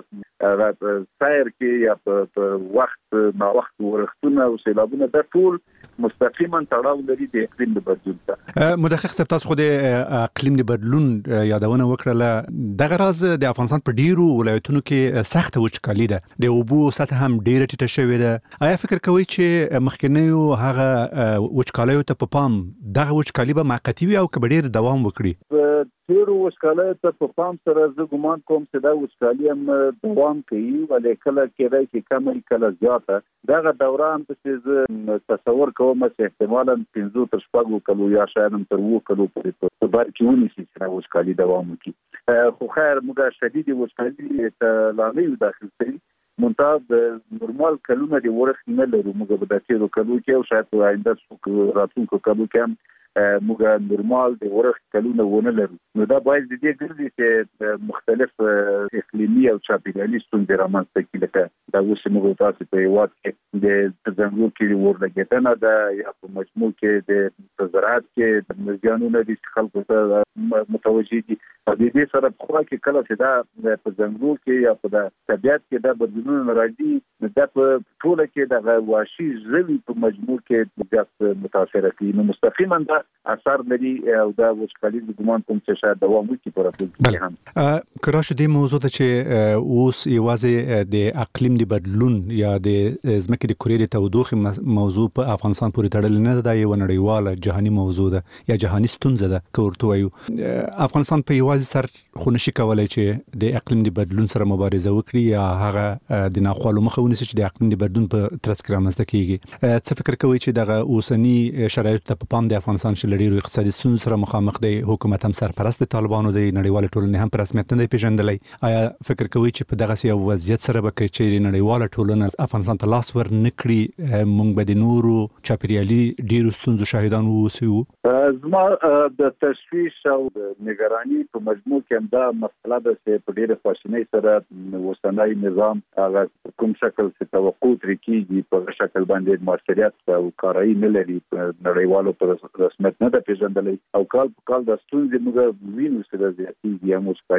په سیر کې یا په وخت ما وخت ورښتونه او سیلابونه د ټول مستقیما تړاو لري د اقلیم د بدلون سره. مدقق صاحب تاسو خو د اقلیم د بدلون یادونه وکړه دغه راز د افغانستان په ډیرو ولایتونو کې سخت وچکالي ده د اوبو سطح هم ډیره ټیټه شوې ده آیا فکر کوئ چې مخکنیو هغه وچکالیو ته په پام دغه وچکالي به موقتی وي او که به ډیر دوام وکړي؟ تیرو وچکالیو ته په پام سره زه ګمان کوم چې دا وچکالي هم دوام کوي ولې کله کېدای شي کمه کله زیاته دغه دوران چې تصور کوم چې احتمالاً 15 تر 16 کلو یا شاید تر 20 کلو په بار کې ونیسي چې وچکالي دوام وکړي خو خیر موږ شدید وچکالي ته لا نه داخل شوي منتها د نورمال کلونه د ورښت نه لرو موږ به د تیرو کلو کې او شاید په آینده راتلونکو کلو کې هم موږ نورمال د ورښت کلونه ونه لرو نو دا باید د دې ګرځي چې مختلف اقلیمي او چاپیریالي ستونزې رامنځته کړي لکه دا اوس موږ تاسو په هیواد کې د ځنګلو کې ور لګیدنه ده یا په مجموع کې د زراعت کې د مرجانونو د خلکو ته متوجي دي د دې سره په خوا کې کله چې دا په ځنګلو کې یا په طبیعت کې دا بدلونونه راځي دا په ټوله کې د واشي ژوي په مجموع کې زیات متاثر کوي نو مستقیما دا اثر لري او دا وشکالي د ګمان کوم چې شاید دوام وکړي په راتلونکي کې هم کراش دې موضوع ته چې اوس یوازې د اقلیم د بدلون یا د ځمکې د کورې د تودوخې موضوع په افغانستان پورې تړلې نه ده یو نړیواله جهاني موضوع ده یا جهاني ستونزه ده که ورته وایو افغانستان په یوازې سر خو نشي کولی چې د اقلیم د بدلون سره مبارزه وکړي یا هغه د ناخوالو مخه ونیسي چې د اقلیم د بدلون په ترڅ کې رامنځته کیږي څه فکر کوئ چې دغه اوسني شرایطو ته په پام د افغانستان چې لري اقتصادي ستونزو سره مخامخ دی حکومت هم سرپرست د طالبانو دی نړیواله ټولنه هم په رسمیت نه دی پیژندلی آیا فکر کوئ چې په دغه یو وضعیت سره به چې نړیواله ټولنه افغانستان ته لاس ور نکړي موږ به د نورو چاپیریالي ډیرو ستونزو شاهدان اوسو زما د تشویش او د نگرانی په مجموع کې هم دا مسله ده چې په ډیره خواشینۍ سره اوسنی نظام هغه کوم شکل چې توقع ترې کېږي په شکل باندې موثریت او کارایی نه لري نړیوالو پر رسمیت نه ده پیژندلی او کال په کال د ستونزې موږ وینو چې د زیاتېږي یا وچکالي زیاتېږي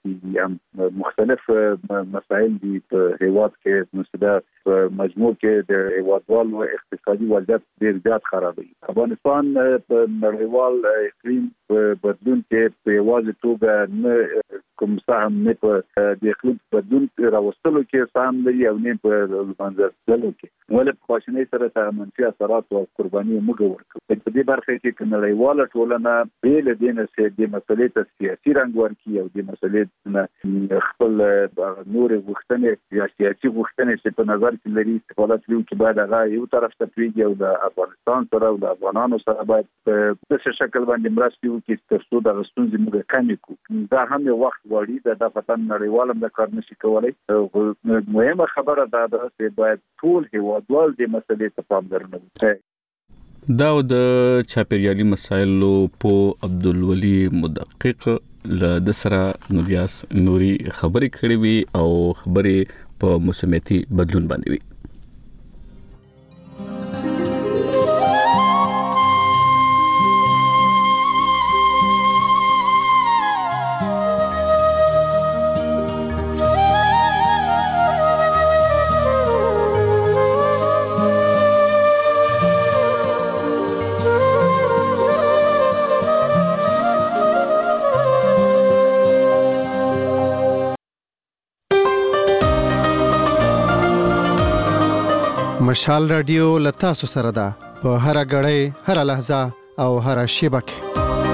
کیږي هم مختلف مسایل دي په هیواد کې مسله مجموع کې د هیوادوالو اقتصادي وضعیت ډیر زیات خرابوي. افغانستان په نړیوال اقلیم بدلون کې په یوازې توګه نه کوم سهم نه په د اقلیم بدلون راوستلو کې سهم لري او نه په منځلو کې ولې په خواشینۍ سره د منفي اثرات او قرباني موږ ورکړو. په دې برخه کې نړیواله ټولنه بیل دینه چې د مسلې ته سیاسي رنګ ورکړي او د مسلې خپل نور غوښتنې یا سیاسي غوښتنې چې په نظر کې لري استفادت لري چې باید هغه یو طرف ته پریږي او د افغانستان سره او د افغانانو سره باید په څه شکل باندې مرستې وکړي ترڅو د ستونزې موږ کمې کړو. دا هم یو وخت غواړي د فتن نړیوال هم کار نشي کولای. مهمه خبره ده چې باید ټول هیوادوال د مسلې ته پاملرنه وکړي. دا د چاپیریالي مسایلو په عبدالولي مدقق له سره نوریاس نوري خبرې کړې وي او خبرې په موسمیاتي بدلون باندې وي. مشال رادیو لتا سره ده په هر غړې هر لحظه او هر شیبه کې.